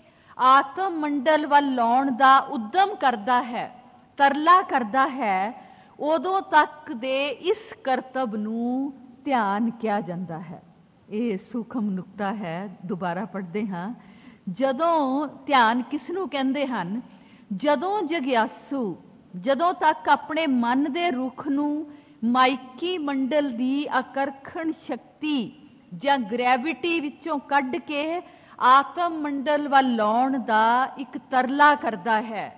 ਆਤਮ ਮੰਡਲ ਵੱਲ ਲਾਉਣ ਦਾ ਉਦਮ ਕਰਦਾ ਹੈ, ਤਰਲਾ ਕਰਦਾ ਹੈ, ਉਦੋਂ ਤੱਕ ਦੇ ਇਸ ਕਰਤੱਵ ਨੂੰ ਧਿਆਨ ਕਿਹਾ ਜਾਂਦਾ ਹੈ। ਇਹ ਸੂਖਮ ਨੁਕਤਾ ਹੈ, ਦੁਬਾਰਾ ਪੜ੍ਹਦੇ ਹਾਂ। ਜਦੋਂ ਧਿਆਨ ਕਿਸ ਨੂੰ ਕਹਿੰਦੇ ਹਨ? ਜਦੋਂ ਜਗਿਆਸੂ ਜਦੋਂ ਤੱਕ ਆਪਣੇ ਮਨ ਦੇ ਰੁੱਖ ਨੂੰ ਮਾਇਕੀ ਮੰਡਲ ਦੀ ਆਕਰਖਣ ਸ਼ਕਤੀ ਜਾਂ ਗ੍ਰੈਵਿਟੀ ਵਿੱਚੋਂ ਕੱਢ ਕੇ ਆਤਮ ਮੰਡਲ ਵੱਲ ਲਾਉਣ ਦਾ ਇੱਕ ਤਰਲਾ ਕਰਦਾ ਹੈ,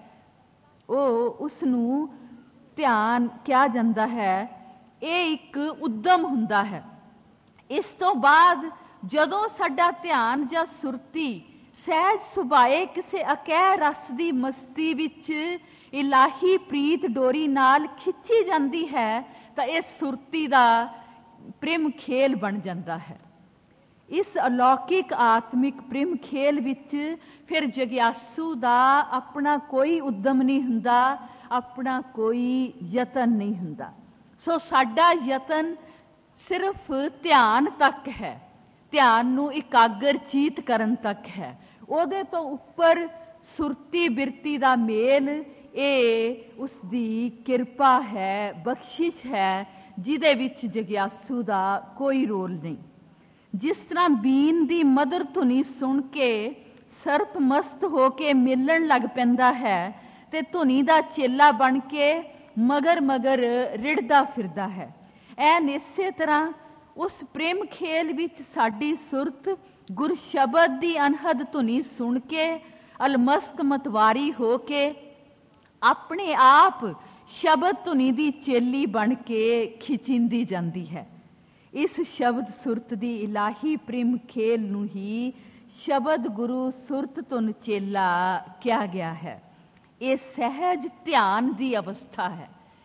ਉਹ ਉਸ ਨੂੰ ਧਿਆਨ ਕਿਹਾ ਜਾਂਦਾ ਹੈ। ਇਹ ਇੱਕ ਉਦਮ ਹੁੰਦਾ ਹੈ। ਇਸ ਤੋਂ ਬਾਅਦ ਜਦੋਂ ਸਾਡਾ ਧਿਆਨ ਜਾਂ ਸੁਰਤੀ ਸਹਿਜ ਸੁਭਾਏ ਕਿਸੇ ਅਕਹਿ ਰਸ ਦੀ ਮਸਤੀ ਵਿੱਚ ਇਲਾਹੀ ਪ੍ਰੀਤ ਡੋਰੀ ਨਾਲ ਖਿੱਚੀ ਜਾਂਦੀ ਹੈ ਤਾਂ ਇਹ ਸੁਰਤੀ ਦਾ ਪ੍ਰੇਮ ਖੇਲ ਬਣ ਜਾਂਦਾ ਹੈ। ਇਸ ਅਲੌਕਿਕ ਆਤਮਿਕ ਪ੍ਰੇਮ ਖੇਲ ਵਿੱਚ ਫਿਰ ਜਗਿਆਸੂ ਦਾ ਆਪਣਾ ਕੋਈ ਉਦਮ ਨਹੀਂ ਹੁੰਦਾ, ਆਪਣਾ ਕੋਈ ਯਤਨ ਨਹੀਂ ਹੁੰਦਾ। ਸੋ ਸਾਡਾ ਯਤਨ ਸਿਰਫ ਧਿਆਨ ਤੱਕ ਹੈ, ਧਿਆਨ ਨੂੰ ਇਕਾਗਰ ਚੀਤ ਕਰਨ ਤੱਕ ਹੈ। ਉਹਦੇ ਤੋਂ ਉੱਪਰ ਸੁਰਤੀ ਬਿਰਤੀ ਦਾ ਮੇਲ ਇਹ ਉਸ ਦੀ ਕਿਰਪਾ ਹੈ, ਬਖਸ਼ਿਸ਼ ਹੈ, ਜਿਹਦੇ ਵਿੱਚ ਜਗਿਆਸੂ ਦਾ ਕੋਈ ਰੋਲ ਨਹੀਂ। ਜਿਸ ਤਰ੍ਹਾਂ ਬੀਨ ਦੀ ਮਧੁਰ ਧੁਨੀ ਸੁਣ ਕੇ ਸਰਪ ਮਸਤ ਹੋ ਕੇ ਮੇਲਣ ਲੱਗ ਪੈਂਦਾ ਹੈ ਤੇ ਧੁਨੀ ਦਾ ਚੇਲਾ ਬਣ ਕੇ ਮਗਰ ਮਗਰ ਰਿੜਦਾ ਫਿਰਦਾ ਹੈ, ਐਨ ਇਸੇ ਤਰ੍ਹਾਂ ਉਸ ਪ੍ਰੇਮ ਖੇਲ ਵਿੱਚ ਸਾਡੀ ਸੁਰਤ ਗੁਰ ਸ਼ਬਦ ਦੀ ਅਨਹਦ ਧੁਨੀ ਸੁਣ ਕੇ ਅਲਮਸਤ ਮਤਵਾਰੀ ਹੋ ਕੇ ਆਪਣੇ ਆਪ ਸ਼ਬਦ ਧੁਨੀ ਦੀ ਚੇਲੀ ਬਣ ਕੇ ਖਿਚਿੰਦੀ ਜਾਂਦੀ ਹੈ। ਇਸ ਸ਼ਬਦ ਸੁਰਤ ਦੀ ਇਲਾਹੀ ਪ੍ਰੇਮ ਖੇਲ ਨੂੰ ਹੀ ਸ਼ਬਦ ਗੁਰੂ ਸੁਰਤ ਧੁਨ ਚੇਲਾ ਕਿਹਾ ਗਿਆ ਹੈ। ਇਹ ਸਹਿਜ ਧਿਆਨ ਦੀ ਅਵਸਥਾ ਹੈ।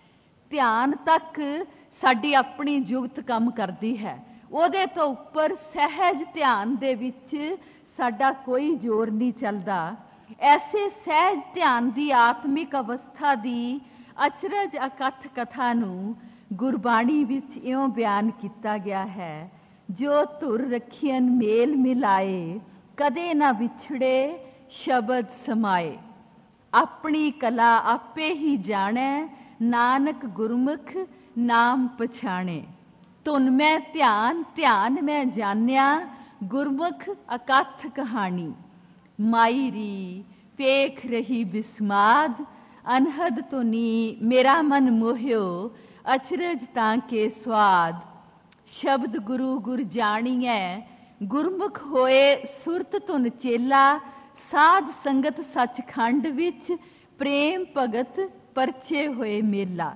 ਧਿਆਨ ਤੱਕ ਸਾਡੀ ਆਪਣੀ ਜੁਗਤ ਕੰਮ ਕਰਦੀ ਹੈ, ਉਹਦੇ ਤੋਂ ਉੱਪਰ ਸਹਿਜ ਧਿਆਨ ਦੇ ਵਿੱਚ ਸਾਡਾ ਕੋਈ ਜ਼ੋਰ ਨਹੀਂ ਚੱਲਦਾ। ਐਸੇ ਸਹਿਜ ਧਿਆਨ ਦੀ ਆਤਮਿਕ ਅਵਸਥਾ ਦੀ ਅਚਰਜ ਅਕਥ ਕਥਾ ਨੂੰ ਗੁਰਬਾਣੀ ਵਿੱਚ ਇਉਂ ਬਿਆਨ ਕੀਤਾ ਗਿਆ ਹੈ, ਜੋ ਧੁਰ ਰੱਖੀਅਨ ਮੇਲ ਮਿਲਾਏ, ਕਦੇ ਨਾ ਵਿਛੜੇ ਸ਼ਬਦ ਸਮਾਏ। ਆਪਣੀ ਕਲਾ ਆਪੇ ਹੀ ਜਾਣੈ, ਨਾਨਕ ਗੁਰਮੁਖ ਨਾਮ ਪਛਾਣੇ। ਧੁਨ ਮੈਂ ਧਿਆਨ, ਧਿਆਨ ਮੈਂ ਜਾਣਿਆ, ਗੁਰਮੁਖ ਅਕਥ ਕਹਾਣੀ। ਮਾਈ ਰੀ ਪੇਖ ਰਹੀ ਬਿਸਮਾਦ, ਅਨਹਦ ਧੁਨੀ ਮੇਰਾ ਮਨ ਮੋਹਿਓ, ਅਚਰਜ ਤਾਂ ਕੇ ਸਵਾਦ। ਸ਼ਬਦ ਗੁਰੂ ਗੁਰ ਜਾਣੀਐ, ਗੁਰਮੁਖ ਹੋਏ ਸੁਰਤ ਧੁਨ ਚੇਲਾ। ਸਾਧ ਸੰਗਤ ਸੱਚਖੰਡ ਵਿੱਚ ਪ੍ਰੇਮ ਭਗਤ ਪਰਚੇ ਹੋਏ ਮੇਲਾ।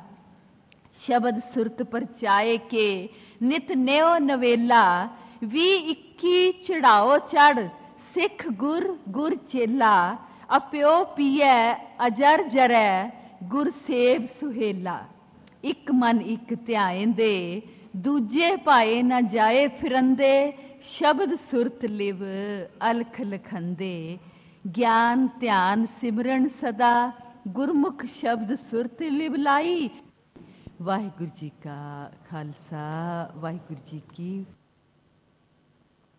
ਸ਼ਬਦ ਸੁਰਤ ਪਰਚਾਏ ਕੇ ਨਿਤ ਨਿਉ ਨਵੇਲਾ, ਵੀ ਇੱਕੀ ਚੜਾਓ ਚੜ ਸਿੱਖ ਗੁਰ ਗੁਰ ਚੇਲਾ। ਅਪਿਓ ਪੀਐ ਅਜਰ ਜਰੈ, ਗੁਰ ਸੇਵ ਸੁਹੇਲਾ। ਇੱਕ ਮਨ ਇੱਕ ਧਿਆਏਂਦੇ, ਦੂਜੇ ਭਾਏ ਨਾ ਜਾਏ ਫਿਰੰਦੇ। ਸ਼ਬਦ ਸੁਰਤ ਲਿਵ ਅਲਖ ਲਖੰਦੇ, ਗਿਆਨ ਧਿਆਨ ਸਿਮਰਨ ਸਦਾ। ਗੁਰਮੁਖ ਸ਼ਬਦ ਸੁਰਤ ਲਿਵ ਲਾਈ। ਵਾਹਿਗੁਰੂ ਜੀ ਕਾ ਖਾਲਸਾ, ਵਾਹਿਗੁਰੂ ਜੀ ਕੀ